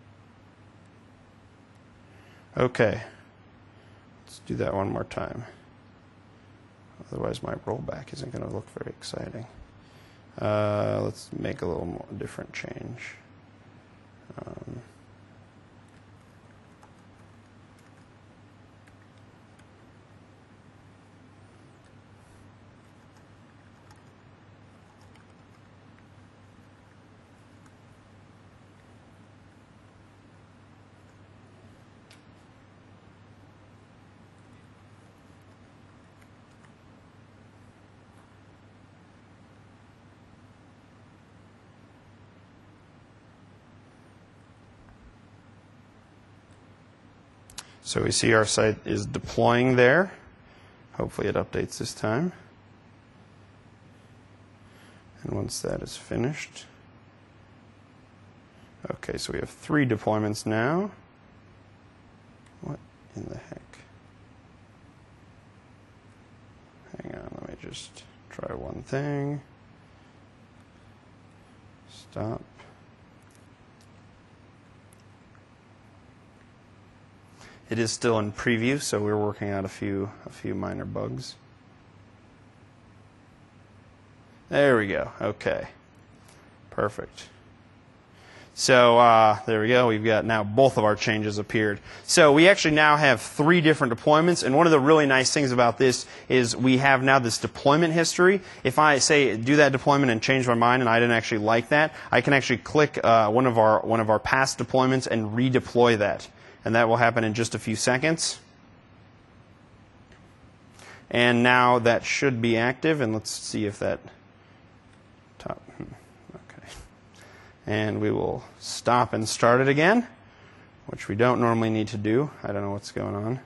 Okay, let's do that one more time. Otherwise, my rollback isn't going to look very exciting. Uh, let's make a little more different change. Um, So we see our site is deploying there. Hopefully it updates this time. And once that is finished, Okay, so we have three deployments now. What in the heck? Hang on, let me just try one thing. Stop. It is still in preview, so we're working out a few a few minor bugs. There we go. Okay. Perfect. So uh, there we go. We've got now both of our changes appeared. So we actually now have three different deployments. And one of the really nice things about this is we have now this deployment history. If I say do that deployment and change my mind and I didn't actually like that, I can actually click uh, one of our one of our past deployments and redeploy that. And that will happen in just a few seconds. And now that should be active. And let's see if that top. Okay. And we will stop and start it again, which we don't normally need to do. I don't know what's going on.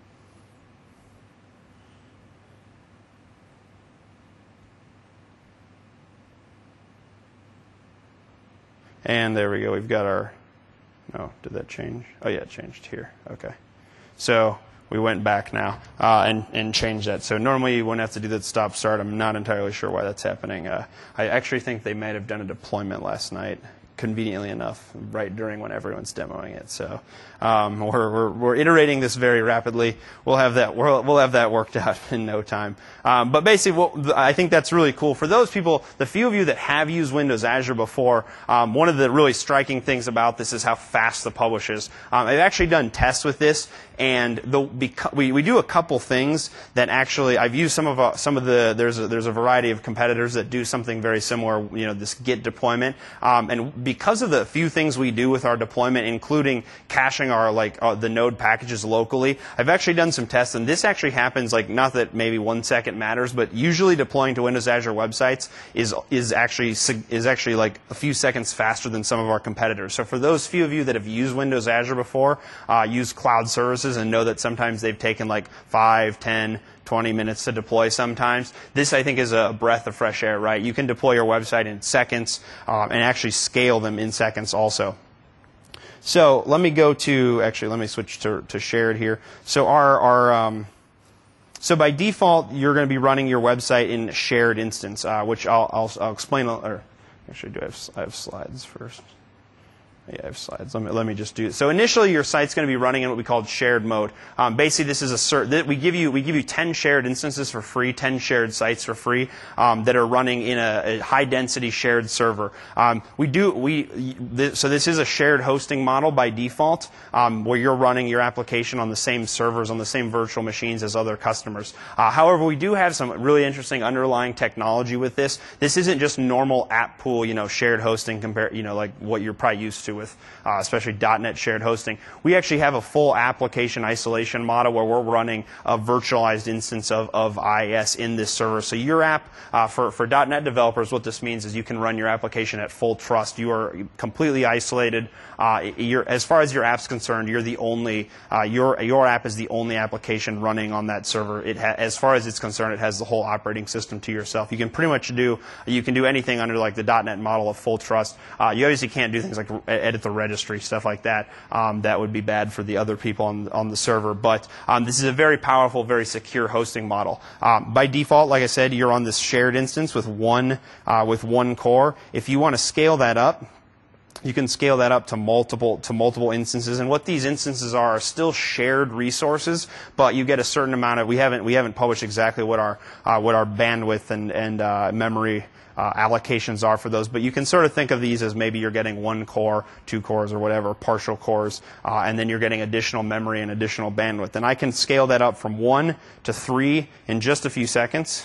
And there we go. We've got our... No, did that change? Oh, yeah, it changed here. Okay. So we went back now uh, and, and changed that. So normally you wouldn't have to do that stop start. I'm not entirely sure why that's happening. Uh, I actually think they might have done a deployment last night, conveniently enough, right during when everyone's demoing it. So um, we're, we're we're iterating this very rapidly. We'll have that we'll, we'll have that worked out in no time. Um, but basically, what, I think that's really cool for those people. The few of you that have used Windows Azure before, um, one of the really striking things about this is how fast the publish is. Um, I've actually done tests with this, and the, beca- we we do a couple things that actually I've used some of uh, some of the there's a, there's a variety of competitors that do something very similar. You know, this Git deployment, um, and because of the few things we do with our deployment, including caching our like uh, the node packages locally, I've actually done some tests, and this actually happens like not that maybe one second matters, but usually deploying to Windows Azure websites is is actually is actually like a few seconds faster than some of our competitors. So for those few of you that have used Windows Azure before, uh, used cloud services, and know that sometimes they've taken like five, ten, twenty minutes to deploy sometimes. This, I think, is a breath of fresh air, right? You can deploy your website in seconds um, and actually scale them in seconds also. So let me go to, actually, let me switch to, to shared here. So our, our um, so by default, you're going to be running your website in shared instance, uh, which I'll, I'll, I'll explain, or actually, do I have, I have slides first? Yeah, I have slides. Let me, let me just do it. So initially, your site's going to be running in what we call shared mode. Um, basically, this is a cert, we give you we give you ten shared instances for free, ten shared sites for free um, that are running in a, a high density shared server. Um, we do we th- so this is a shared hosting model by default, um, where you're running your application on the same servers on the same virtual machines as other customers. Uh, however, we do have some really interesting underlying technology with this. This isn't just normal app pool, you know, shared hosting compared, you know, like what you're probably used to with uh, especially dot net shared hosting. We actually have a full application isolation model where we're running a virtualized instance of, of I I S in this server. So your app, uh, for, for dot net developers, what this means is you can run your application at full trust. You are completely isolated. Uh, you're, as far as your app's concerned, you're the only, uh, your, your app is the only application running on that server. It ha- as far as it's concerned, it has the whole operating system to yourself. You can pretty much do, you can do anything under like the dot net model of full trust. Uh, you obviously can't do things like edit the registry, stuff like that. Um, that would be bad for the other people on, on the server. But um, this is a very powerful, very secure hosting model. Um, by default, like I said, you're on this shared instance with one uh, with one core. If you want to scale that up, you can scale that up to multiple to multiple instances. And what these instances are are still shared resources, but you get a certain amount of. We haven't we haven't published exactly what our uh, what our bandwidth and and uh, memory Uh, allocations are for those, but you can sort of think of these as maybe you're getting one core, two cores, or whatever, partial cores, uh, and then you're getting additional memory and additional bandwidth. And I can scale that up from one to three in just a few seconds.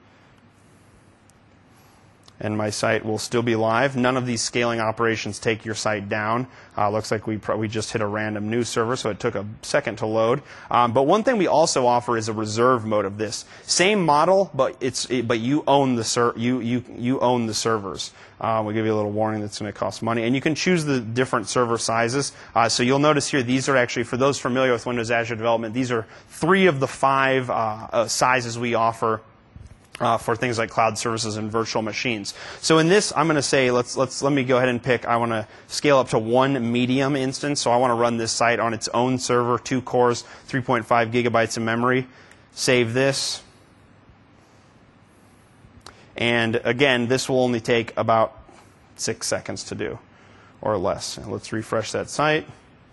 And my site will still be live. None of these scaling operations take your site down. Uh, looks like we pro- we just hit a random news server, so it took a second to load. Um, but one thing we also offer is a reserve mode of this. Same model, but it's it, but you own the ser- you you you own the servers. Uh, we give you a little warning that's going to cost money, and you can choose the different server sizes. Uh, so you'll notice here these are actually, for those familiar with Windows Azure development, these are three of the five uh, uh, sizes we offer. Uh, for things like cloud services and virtual machines. So in this, I'm going to say, let's let's let me go ahead and pick. I want to scale up to one medium instance. So I want to run this site on its own server, two cores, three point five gigabytes of memory. Save this, and again, this will only take about six seconds to do, or less. And let's refresh that site.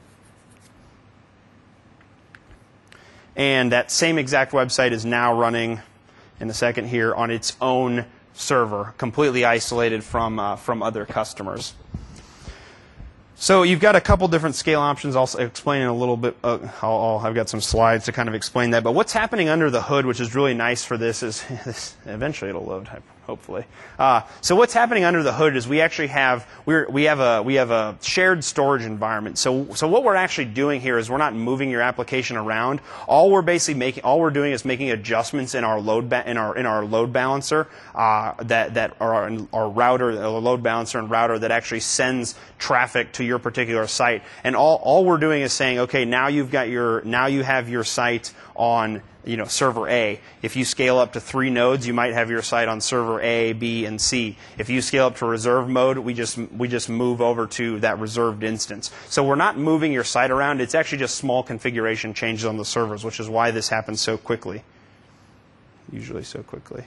And that same exact website is now running in a second here on its own server, completely isolated from uh, from other customers. So you've got a couple different scale options. I'll explain in a little bit. Uh, I'll, I'll, I've got some slides to kind of explain that. But what's happening under the hood, which is really nice for this, is this, eventually it'll load, hopefully. Uh, so what's happening under the hood is we actually have we're, we have a we have a shared storage environment. So so what we're actually doing here is we're not moving your application around. All we're basically making all we're doing is making adjustments in our load ba- in our in our load balancer uh, that that are our router, the load balancer and router that actually sends traffic to your particular site. And all all we're doing is saying, okay, now you've got your now you have your site on, you know, server A. If you scale up to three nodes, you might have your site on server A, B, and C. If you scale up to reserve mode, we just we just move over to that reserved instance. So we're not moving your site around. It's actually just small configuration changes on the servers, which is why this happens so quickly. Usually so quickly.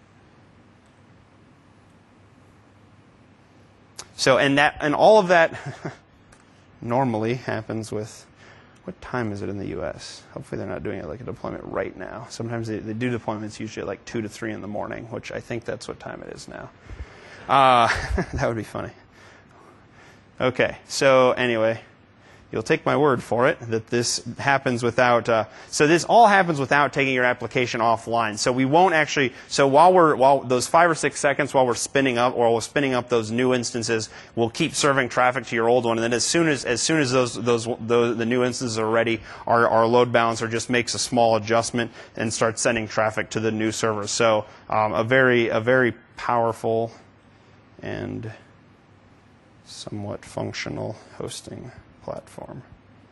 So and that and all of that normally happens with. What time is it in the U S? Hopefully they're not doing it like a deployment right now. Sometimes they, they do deployments usually at like two to three in the morning, which I think that's what time it is now. Uh, that would be funny. Okay, so anyway, you'll take my word for it that this happens without. Uh, so this all happens without taking your application offline. So we won't actually. So while we're while those five or six seconds while we're spinning up or we're spinning up those new instances, we'll keep serving traffic to your old one. And then as soon as as soon as those those, those the new instances are ready, our our load balancer just makes a small adjustment and starts sending traffic to the new server. So um, a very a very powerful and somewhat functional hosting platform.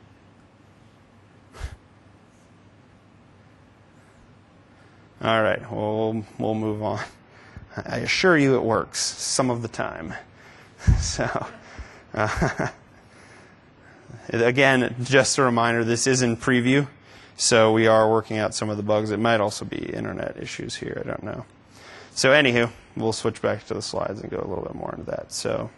All right, we'll we'll move on. I assure you, it works some of the time. So, uh, again, just a reminder: this is in preview, so we are working out some of the bugs. It might also be internet issues here. I don't know. So, anywho, we'll switch back to the slides and go a little bit more into that. So.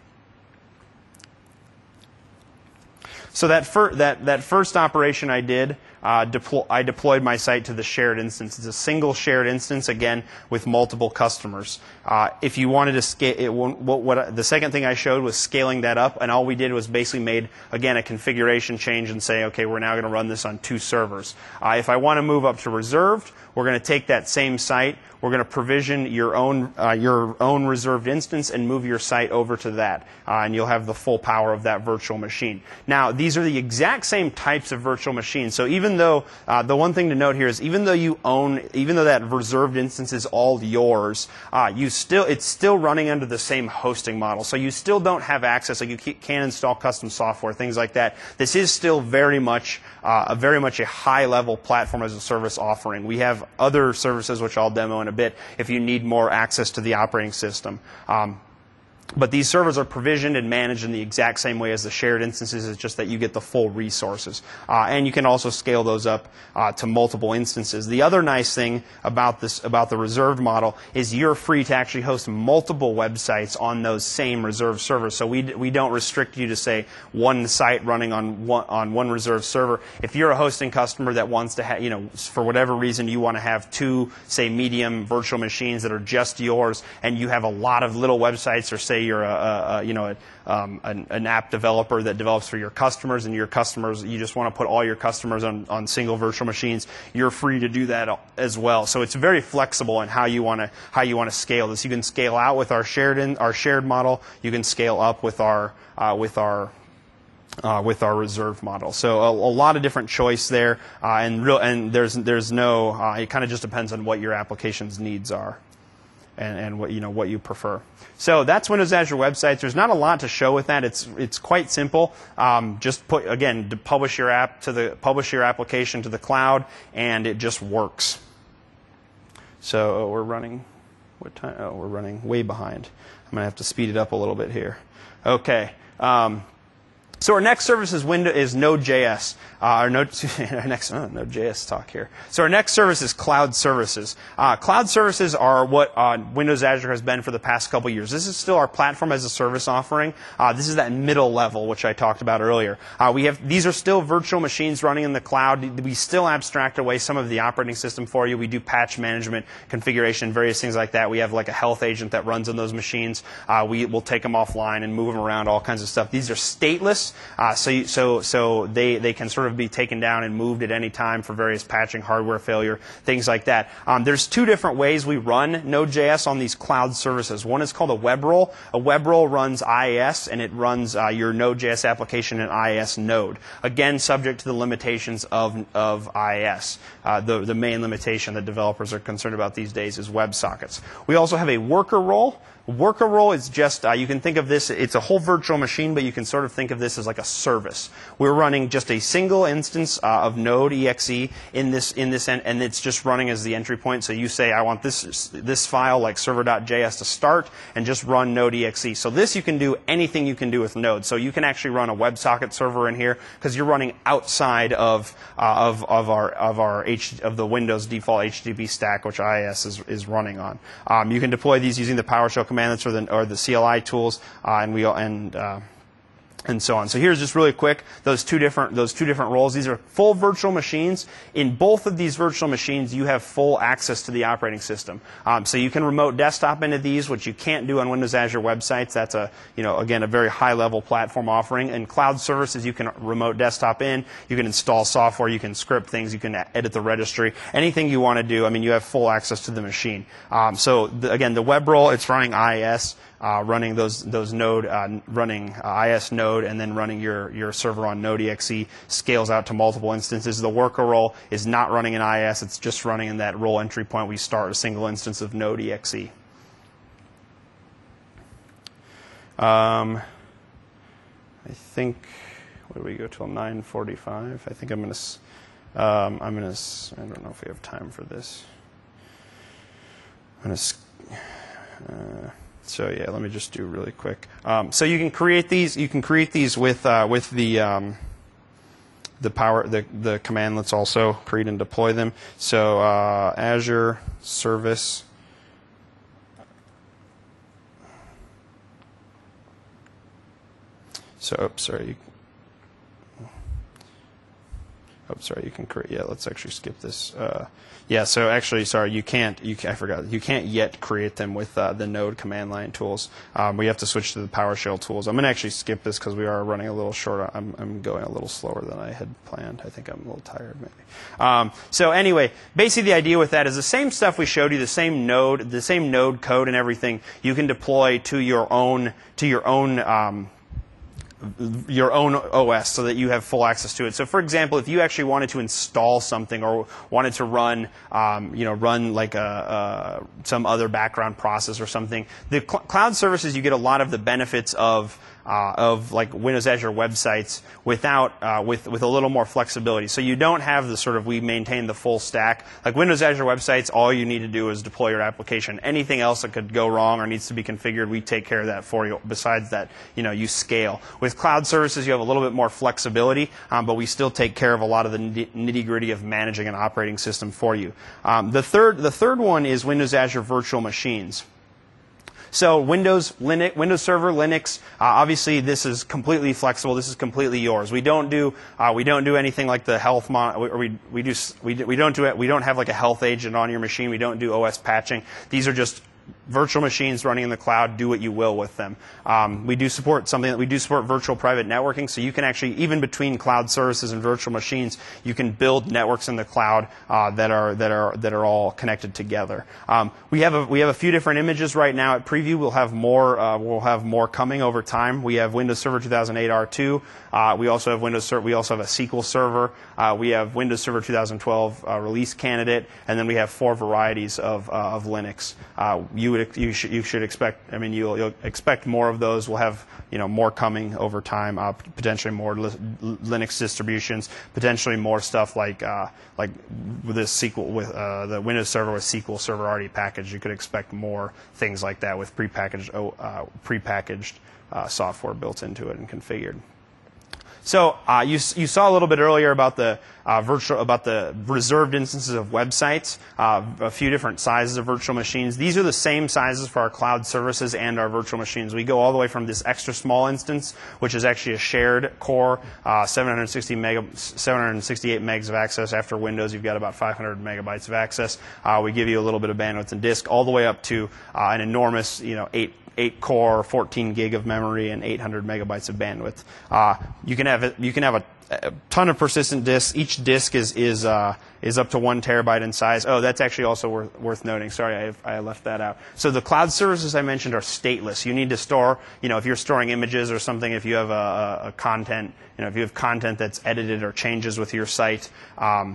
So that, fir- that, that first operation I did, uh, deplo- I deployed my site to the shared instance. It's a single shared instance, again, with multiple customers. Uh, if you wanted to scale, it, what, what, the second thing I showed was scaling that up, and all we did was basically made, again, a configuration change and say, okay, we're now going to run this on two servers. Uh, if I want to move up to reserved, we're going to take that same site. We're going to provision your own uh, your own reserved instance and move your site over to that, uh, and you'll have the full power of that virtual machine. Now, these are the exact same types of virtual machines. So even though uh, the one thing to note here is, even though you own, even though that reserved instance is all yours, uh, you still it's still running under the same hosting model. So you still don't have access. Like, you can't install custom software, things like that. This is still very much uh, a very much a high-level platform as a service offering. We have other services which I'll demo in a bit if you need more access to the operating system. Um, But these servers are provisioned and managed in the exact same way as the shared instances. It's just that you get the full resources. Uh, and you can also scale those up uh, to multiple instances. The other nice thing about this, about the reserved model, is you're free to actually host multiple websites on those same reserved servers. So we we don't restrict you to, say, one site running on one on one reserved server. If you're a hosting customer that wants to have, you know, for whatever reason you want to have two, say, medium virtual machines that are just yours, and you have a lot of little websites, or say you're a, a, a you know a, um, an, an app developer that develops for your customers, and your customers, you just want to put all your customers on, on single virtual machines, you're free to do that as well. So it's very flexible in how you want to how you want to scale this. You can scale out with our shared in, our shared model. You can scale up with our uh, with our Uh, with our reserve model. So a, a lot of different choice there, uh, and real and there's there's no uh, it kind of just depends on what your application's needs are, and, and what you know what you prefer. So that's Windows Azure Websites. There's not a lot to show with that. It's it's quite simple. Um, just put again to publish your app to the publish your application to the cloud, and it just works. So we're running. what time? Oh, we're running way behind. I'm going to have to speed it up a little bit here. Okay. Um, So our next service is Windows is Node.js. Uh, our Node, our next oh, Node.js talk here. So our next service is Cloud Services. Uh, Cloud Services are what uh, Windows Azure has been for the past couple years. This is still our platform as a service offering. Uh, this is that middle level which I talked about earlier. Uh, we have these are still virtual machines running in the cloud. We still abstract away some of the operating system for you. We do patch management, configuration, various things like that. We have like a health agent that runs on those machines. Uh, we will take them offline and move them around, all kinds of stuff. These are stateless. Uh, so, you, so, so they, they can sort of be taken down and moved at any time for various patching, hardware failure, things like that. Um, there's two different ways we run Node.js on these cloud services. One is called a web role. A web role runs I I S, and it runs uh, your Node.js application in I I S node. Again, subject to the limitations of, of I I S. Uh, the, the main limitation that developers are concerned about these days is WebSockets. We also have a worker role. Worker role is just, uh, you can think of this, it's a whole virtual machine, but you can sort of think of this as like a service. We're running just a single instance uh, of Node E X E in this, in this end, and it's just running as the entry point. So you say, I want this, this file like server.js to start and just run Node E X E. So this you can do anything you can do with Node. So you can actually run a WebSocket server in here because you're running outside of, uh, of, of our, of our H, of the Windows default H T T P stack, which I I S is, is running on. Um, you can deploy these using the PowerShell command or the, or the C L I tools, uh, and we and uh, and so on. So here's just really quick those two different those two different roles. These are full virtual machines. In both of these virtual machines, you have full access to the operating system. Um, so you can remote desktop into these, which you can't do on Windows Azure websites. That's a you know again a very high level platform offering. And cloud services, you can remote desktop in. You can install software. You can script things. You can edit the registry. Anything you want to do. I mean, you have full access to the machine. Um, so the, again, the web role, it's running I I S. Uh, running those those node uh, running uh, I I S node and then running your your server on Node E X E scales out to multiple instances. The worker role is not running in I I S; it's just running in that role entry point. We start a single instance of Node E X E. Um, I think where do we go till nine forty-five? I think I'm gonna um, I'm gonna I don't know if we have time for this. I'm gonna. Uh, So yeah, let me just do really quick. Um, so you can create these. You can create these with uh, with the um, the power the the commandlets also create and deploy them. So uh, Azure Service. So oops, sorry. Oh, sorry. You can create. Yeah, let's actually skip this. Uh, yeah. So actually, sorry, you can't. You I forgot. You can't yet create them with uh, the Node command line tools. Um, we have to switch to the PowerShell tools. I'm going to actually skip this because we are running a little short. I'm, I'm going a little slower than I had planned. I think I'm a little tired, maybe. Um, so anyway, basically the idea with that is the same stuff we showed you, the same Node, the same Node code and everything. You can deploy to your own to your own. Um, your own O S so that you have full access to it. So for example, if you actually wanted to install something or wanted to run, um, you know, run like a, a, some other background process or something, the cl- cloud services, you get a lot of the benefits of Uh, of like Windows Azure websites without uh, with with a little more flexibility. So you don't have the sort of we maintain the full stack. Like Windows Azure websites, all you need to do is deploy your application. Anything else that could go wrong or needs to be configured, we take care of that for you. Besides that, you know, you scale. With cloud services, you have a little bit more flexibility, um, but we still take care of a lot of the nitty gritty of managing an operating system for you. Um, the third the third one is Windows Azure Virtual Machines. So Windows, Linux, Windows Server, Linux. Uh, obviously, this is completely flexible. This is completely yours. We don't do uh, we don't do anything like the health mon- or we we do we we don't do it. We don't have like a health agent on your machine. We don't do O S patching. These are just virtual machines running in the cloud. Do what you will with them. Um, we do support something that we do support virtual private networking, so you can actually, even between cloud services and virtual machines, you can build networks in the cloud uh, that are that are that are all connected together. Um, we have a we have a few different images right now at preview. We'll have more uh, we'll have more coming over time. We have Windows Server two thousand eight R two. Uh, we also have Windows Server. We also have a S Q L Server. Uh, we have Windows Server two thousand twelve uh, release candidate, and then we have four varieties of uh, of Linux. Uh, you would you should you should expect. I mean, you'll, you'll expect more of those. We'll have you know more coming over time. Uh, potentially more li Linux distributions. Potentially more stuff like uh, like with this S Q L with uh, the Windows Server with S Q L Server already packaged. You could expect more things like that with prepackaged uh, prepackaged uh, software built into it and configured. So uh, you you saw a little bit earlier about the uh, virtual about the reserved instances of websites. Uh, a few different sizes of virtual machines. These are the same sizes for our cloud services and our virtual machines. We go all the way from this extra small instance, which is actually a shared core, uh, seven hundred sixty mega, seven hundred sixty-eight megs of access. After Windows, you've got about five hundred megabytes of access. Uh, we give you a little bit of bandwidth and disk, all the way up to uh, an enormous, you know, eight. eight core, fourteen gig of memory, and eight hundred megabytes of bandwidth. Uh, you can have you can have a, a ton of persistent disks. Each disk is is uh, is up to one terabyte in size. Oh, that's actually also worth, worth noting. Sorry, I, I left that out. So the cloud services I mentioned are stateless. You need to store, you know, if you're storing images or something, if you have a, a content, you know, if you have content that's edited or changes with your site. Um,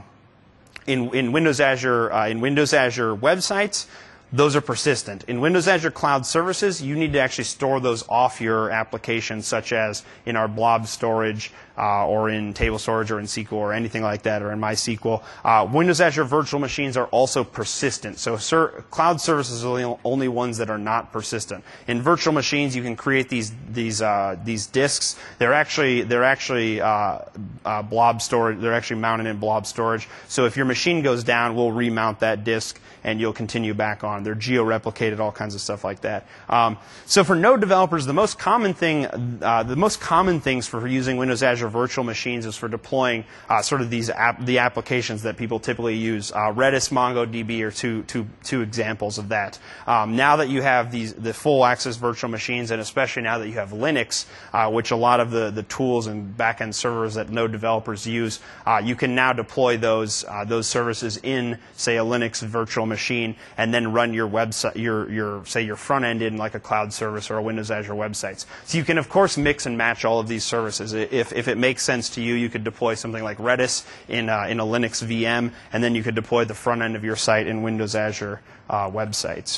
in in Windows Azure uh, in Windows Azure websites, those are persistent. In Windows Azure Cloud Services, you need to actually store those off your application, such as in our blob storage, uh, or in table storage, or in S Q L, or anything like that, or in MySQL. Uh, Windows Azure Virtual Machines are also persistent. So ser Cloud Services are the only ones that are not persistent. In virtual machines, you can create these these uh, these disks. They're actually they're actually uh, uh, blob storage. They're actually mounted in blob storage. So if your machine goes down, we'll remount that disk, and you'll continue back on. They're geo-replicated, all kinds of stuff like that. Um, so for node developers, the most common thing, uh, the most common things for using Windows Azure Virtual Machines is for deploying uh, sort of these app, the applications that people typically use. Uh, Redis, MongoDB are two, two, two examples of that. Um, now that you have these the full access virtual machines, and especially now that you have Linux, uh, which a lot of the, the tools and backend servers that node developers use, uh, you can now deploy those uh, those services in, say, a Linux virtual machine, and then run your website, your your say your front end in like a cloud service or a Windows Azure websites. So you can of course mix and match all of these services. If if it makes sense to you, you could deploy something like Redis in uh, in a Linux V M, and then you could deploy the front end of your site in Windows Azure uh, websites.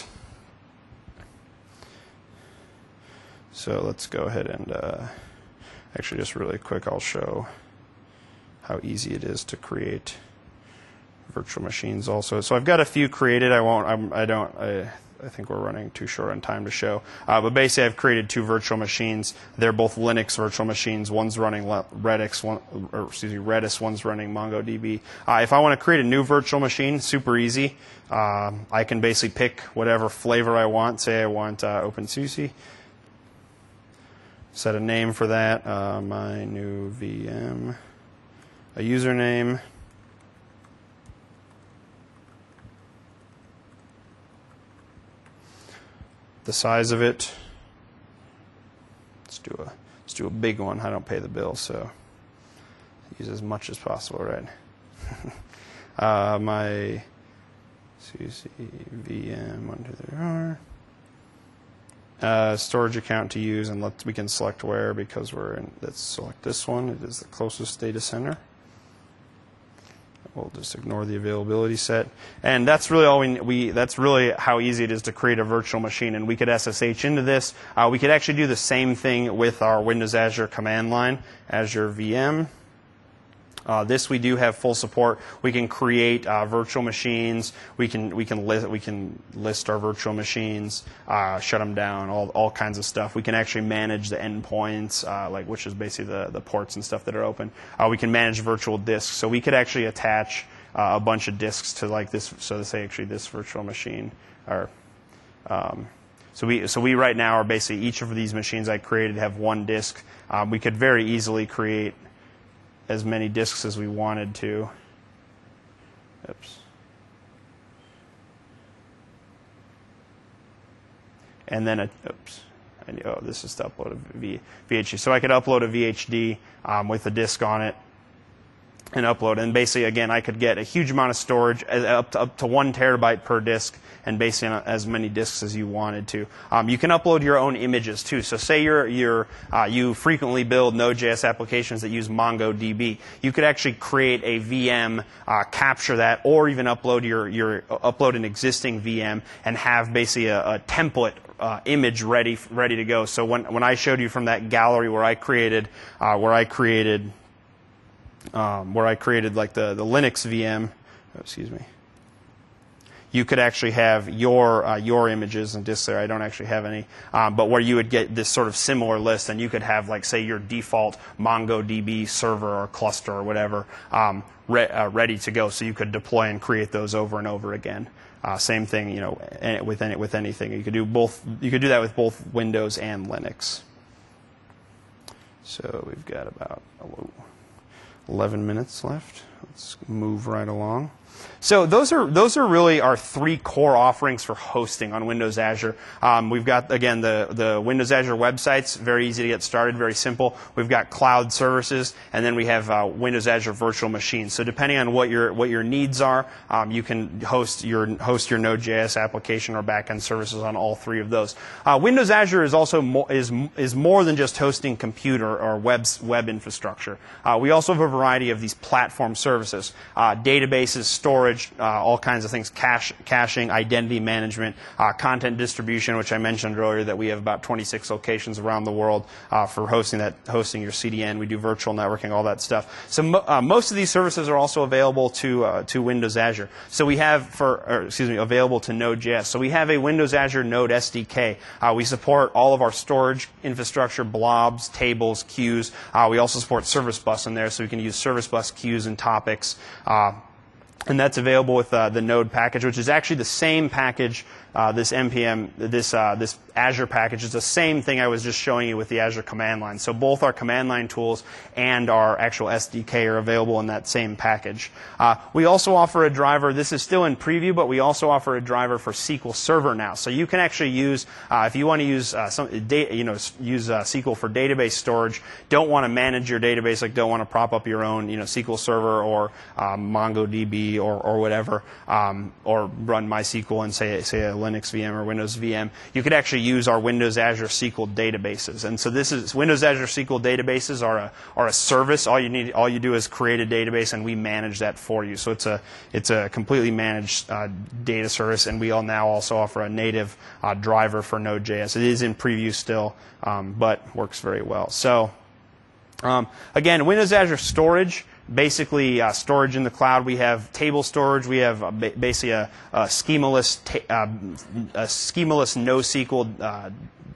So let's go ahead and uh, actually just really quick, I'll show how easy it is to create virtual machines also. So I've got a few created. I won't. I'm, I don't. I, I think we're running too short on time to show. Uh, but basically, I've created two virtual machines. They're both Linux virtual machines. One's running Redis, one, or excuse me, Redis. One's running MongoDB. Uh, if I want to create a new virtual machine, super easy. Uh, I can basically pick whatever flavor I want. Say I want uh, OpenSUSE. Set a name for that. Uh, my new V M. A username. The size of it. Let's do a let's do a big one. I don't pay the bill, so use as much as possible, right? uh, my C C V M one two three four. Uh, storage account to use, and let we can select where, because we're in. Let's select this one. It is the closest data center. We'll just ignore the availability set, and that's really all we, we. That's really how easy it is to create a virtual machine. And we could S S H into this. Uh, we could actually do the same thing with our Windows Azure command line, Azure V M. Uh, this we do have full support. We can create uh, virtual machines. We can we can list we can list our virtual machines, uh, shut them down, all all kinds of stuff. We can actually manage the endpoints, uh, like which is basically the the ports and stuff that are open. Uh, we can manage virtual disks, so we could actually attach uh, a bunch of disks to like this. So to say, actually, this virtual machine, or um, so we so we right now are basically each of these machines I created have one disk. Um, we could very easily create as many disks as we wanted to. Oops. And then, a, oops. And, oh, this is to upload a v, VHD. So I could upload a V H D um, with a disk on it, and upload. And basically, again, I could get a huge amount of storage, up to, up to one terabyte per disk, and basically as many disks as you wanted to. Um, you can upload your own images too. So say you're, you're, uh, you frequently build Node.js applications that use MongoDB. You could actually create a V M, uh, capture that, or even upload your, your upload an existing V M and have basically a, a template Uh, image ready ready to go. So when when I showed you from that gallery where I created uh, where I created um, where I created like the the Linux V M, oh, excuse me, you could actually have your uh, your images and disks there. I don't actually have any, um, but where you would get this sort of similar list, and you could have like say your default MongoDB server or cluster or whatever um, re uh, ready to go, so you could deploy and create those over and over again. Uh, same thing, you know, with any, with anything. You could do both. You could do that with both Windows and Linux. So we've got about eleven minutes left. Let's move right along. So those are those are really our three core offerings for hosting on Windows Azure. Um, we've got again the the Windows Azure websites, very easy to get started, very simple. We've got cloud services, and then we have uh, Windows Azure virtual machines. So depending on what your what your needs are, um, you can host your host your Node.js application or backend services on all three of those. Uh, Windows Azure is also mo is is more than just hosting computer or web web infrastructure. Uh, we also have a variety of these platform services, uh, databases, storage, uh, all kinds of things, cache, caching, identity management, uh, content distribution, which I mentioned earlier that we have about twenty-six locations around the world uh, for hosting that hosting your C D N. We do virtual networking, all that stuff. So mo uh, most of these services are also available to uh, to Windows Azure. So we have for or, excuse me available to Node.js. So we have a Windows Azure Node S D K. Uh, we support all of our storage infrastructure, blobs, tables, queues. Uh, we also support Service Bus in there, so we can use Service Bus queues and topics. Uh, And that's available with uh, the Node package, which is actually the same package. Uh, this N P M, this uh, this Azure package is the same thing I was just showing you with the Azure command line. So both our command line tools and our actual S D K are available in that same package. Uh, we also offer a driver. This is still in preview, but we also offer a driver for S Q L Server now. So you can actually use, uh, if you want to use uh, some data, you know, use uh, S Q L for database storage. Don't want to manage your database, like don't want to prop up your own, you know, S Q L Server or um, MongoDB or or whatever, um, or run MySQL and say say a Linux V M or Windows V M. You could actually use our Windows Azure S Q L databases. And so this is Windows Azure S Q L databases are a are a service. All you need, all you do is create a database, and we manage that for you. So it's a it's a completely managed uh, data service, and we all now also offer a native uh, driver for Node.js. It is in preview still, um, but works very well. So um, again, Windows Azure Storage. Basically, uh, storage in the cloud. We have table storage. We have uh, ba basically a, a schemaless, ta uh, a schemaless NoSQL uh,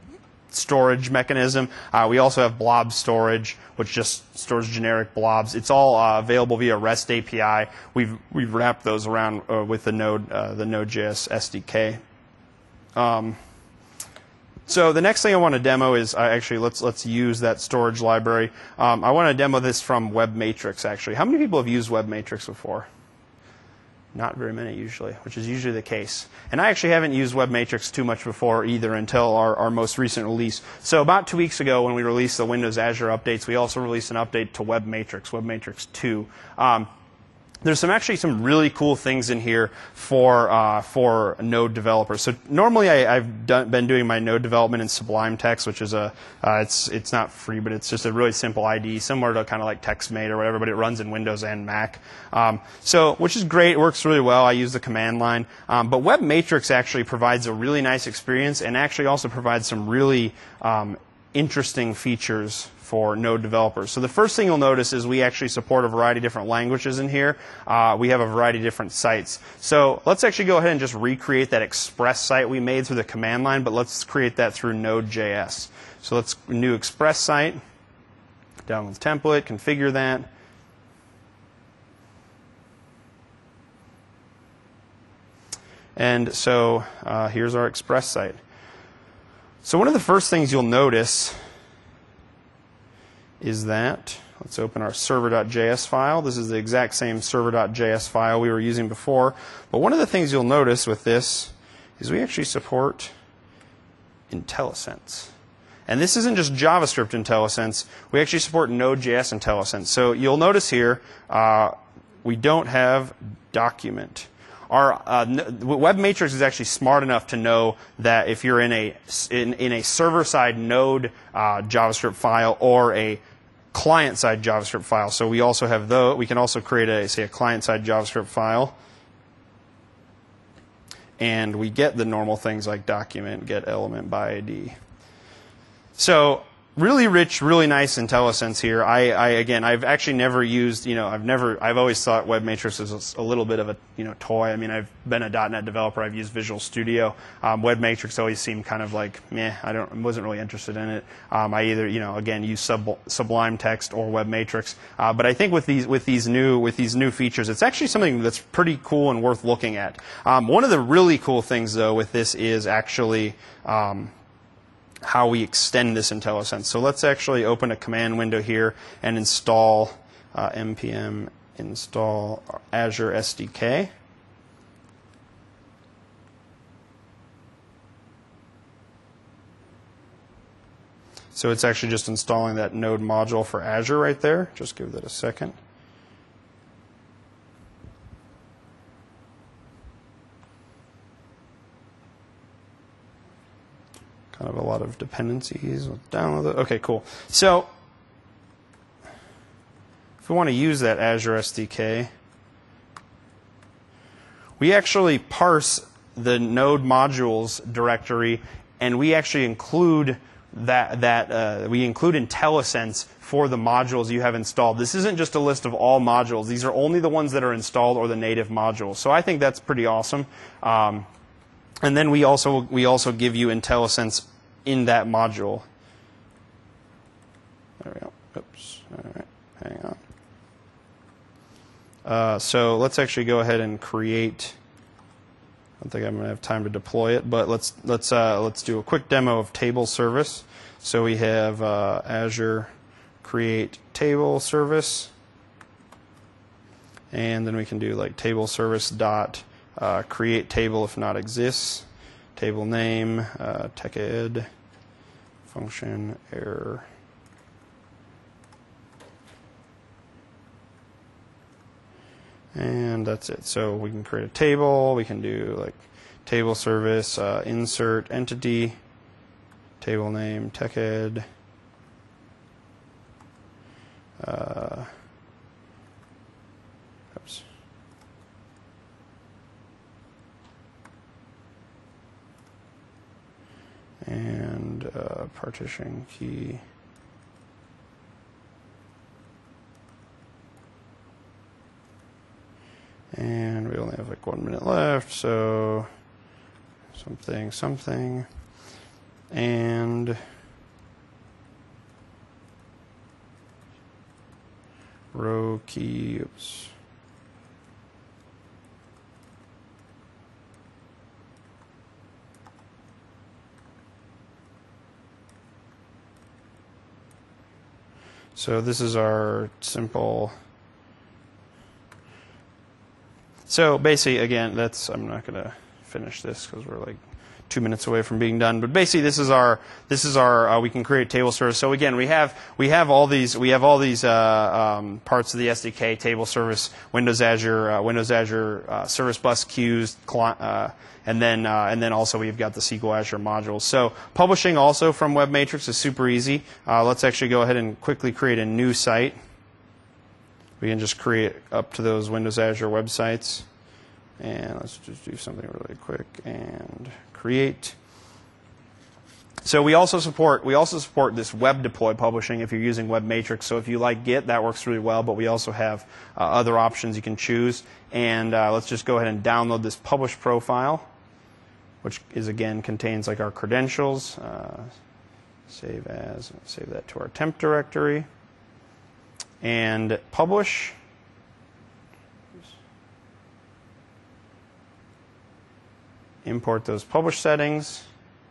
storage mechanism. Uh, we also have blob storage, which just stores generic blobs. It's all uh, available via REST A P I. We've we've wrapped those around uh, with the Node uh, the Node.js S D K. Um, So the next thing I want to demo is uh, actually let's let's use that storage library. Um, I want to demo this from WebMatrix. Actually, how many people have used WebMatrix before? Not very many usually, which is usually the case. And I actually haven't used WebMatrix too much before either until our, our most recent release. So about two weeks ago, when we released the Windows Azure updates, we also released an update to WebMatrix, WebMatrix two. Um, There's some actually some really cool things in here for uh, for Node developers. So normally I, I've done, been doing my Node development in Sublime Text, which is a uh, it's it's not free, but it's just a really simple I D E, similar to kind of like TextMate or whatever, but it runs in Windows and Mac. Um, so which is great, it works really well. I use the command line, um, but WebMatrix actually provides a really nice experience, and actually also provides some really um, interesting features for Node developers. So the first thing you'll notice is we actually support a variety of different languages in here. Uh, we have a variety of different sites. So let's actually go ahead and just recreate that Express site we made through the command line, but let's create that through Node.js. So let's new Express site, download the template, configure that. And so uh, here's our Express site. So one of the first things you'll notice is that, let's open our server.js file. This is the exact same server.js file we were using before. But one of the things you'll notice with this is we actually support IntelliSense. And this isn't just JavaScript IntelliSense. We actually support Node.js IntelliSense. So you'll notice here uh, we don't have document. Our uh, WebMatrix is actually smart enough to know that if you're in a in, in a server-side Node uh, JavaScript file or a client-side JavaScript file. So we also have those. We can also create a say a client-side JavaScript file, and we get the normal things like document, get element by I D. So really rich, really nice IntelliSense here. I, I again, I've actually never used, you know, I've never, I've always thought WebMatrix was a little bit of a, you know, toy. I mean, I've been a dot net developer. I've used Visual Studio. Um, WebMatrix always seemed kind of like, meh. I don't, wasn't really interested in it. Um, I either, you know, again, use Sub, Sublime Text or WebMatrix. Uh, but I think with these, with these new, with these new features, it's actually something that's pretty cool and worth looking at. Um, one of the really cool things though with this is actually, um, how we extend this IntelliSense. So let's actually open a command window here and install uh, npm install Azure S D K. So it's actually just installing that Node module for Azure right there. Just give that a second. Kind of a lot of dependencies. We'll download it. Okay, cool. So if we want to use that Azure S D K, we actually parse the Node modules directory, and we actually include that that uh, we include IntelliSense for the modules you have installed. This isn't just a list of all modules. These are only the ones that are installed or the native modules. So I think that's pretty awesome. Um, and then we also we also give you IntelliSense in that module. There we go. Oops. All right. Hang on. Uh, so let's actually go ahead and create. I don't think I'm going to have time to deploy it, but let's let's uh, let's do a quick demo of table service. So we have uh, Azure create table service, and then we can do like table service dot uh, create table if not exists. Table name, uh, TechEd, function, error. And that's it. So we can create a table. We can do like table service, uh, insert entity, table name, TechEd. Uh, oops. And uh, partition key. And we only have like one minute left, so something, something. And row key, oops. So this is our simple. So basically, again, that's I'm not going to finish this because we're like two minutes away from being done. But basically, this is our this is our uh, we can create table service. So again, we have we have all these we have all these uh, um, parts of the S D K: table service, Windows Azure, uh, Windows Azure uh, Service Bus queues, uh, and then uh, and then also we've got the S Q L Azure modules. So publishing also from WebMatrix is super easy. Uh, let's actually go ahead and quickly create a new site. We can just create up to those Windows Azure websites. And let's just do something really quick and create. So we also support we also support this web deploy publishing if you're using WebMatrix. So if you like Git, that works really well. But we also have uh, other options you can choose. And uh, let's just go ahead and download this publish profile, which is again contains like our credentials. Uh, save as save that to our temp directory. And publish. Import those publish settings.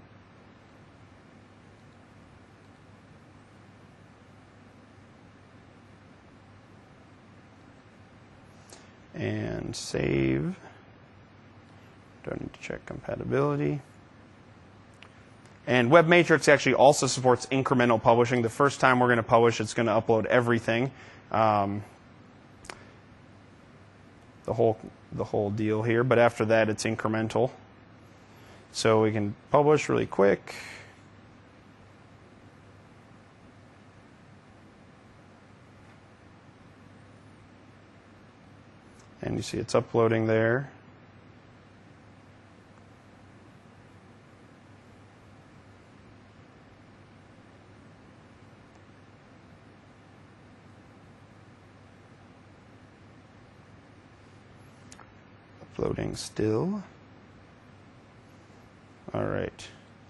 And save. Don't need to check compatibility. And WebMatrix actually also supports incremental publishing. The first time we're going to publish, it's going to upload everything, um, the whole the whole deal here. But after that, it's incremental. So we can publish really quick. And you see it's uploading there. Uploading still. All right.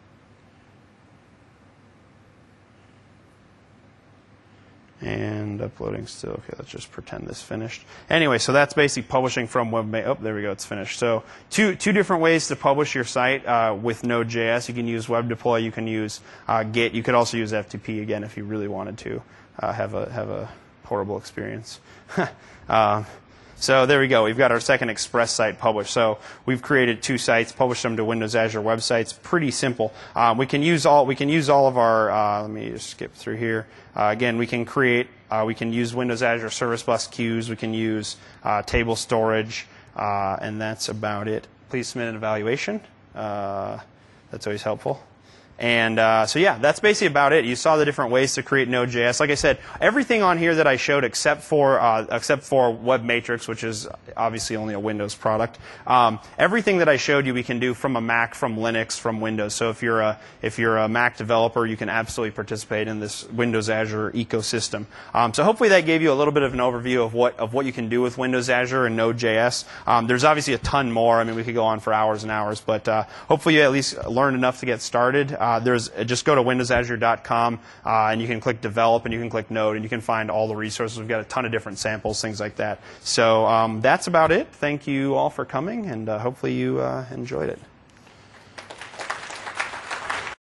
And uploading still. Okay, let's just pretend this finished. Anyway, so that's basically publishing from WebMatrix. Oh, there we go, it's finished. So two two different ways to publish your site uh, with Node.js. You can use WebDeploy, you can use uh, Git. You could also use F T P again if you really wanted to uh, have a have a horrible experience. uh, So there we go. We've got our second Express site published. So we've created two sites, published them to Windows Azure websites. Pretty simple. Um, we can use all we can use all of our. Uh, let me just skip through here. Uh, again, we can create. Uh, we can use Windows Azure Service Bus queues. We can use uh, table storage, uh, and that's about it. Please submit an evaluation. Uh, that's always helpful. And uh, so yeah, that's basically about it. You saw the different ways to create Node.js. Like I said, everything on here that I showed, except for uh, except for WebMatrix, which is obviously only a Windows product. Um, everything that I showed you, we can do from a Mac, from Linux, from Windows. So if you're a if you're a Mac developer, you can absolutely participate in this Windows Azure ecosystem. Um, so hopefully that gave you a little bit of an overview of what of what you can do with Windows Azure and Node.js. Um, there's obviously a ton more. I mean, we could go on for hours and hours, but uh, hopefully you at least learned enough to get started. Uh, there's just go to windows azure dot com uh, and you can click develop and you can click node and you can find all the resources. We've got a ton of different samples, things like that. So um, that's about it. Thank you all for coming, and uh, hopefully you uh, enjoyed it.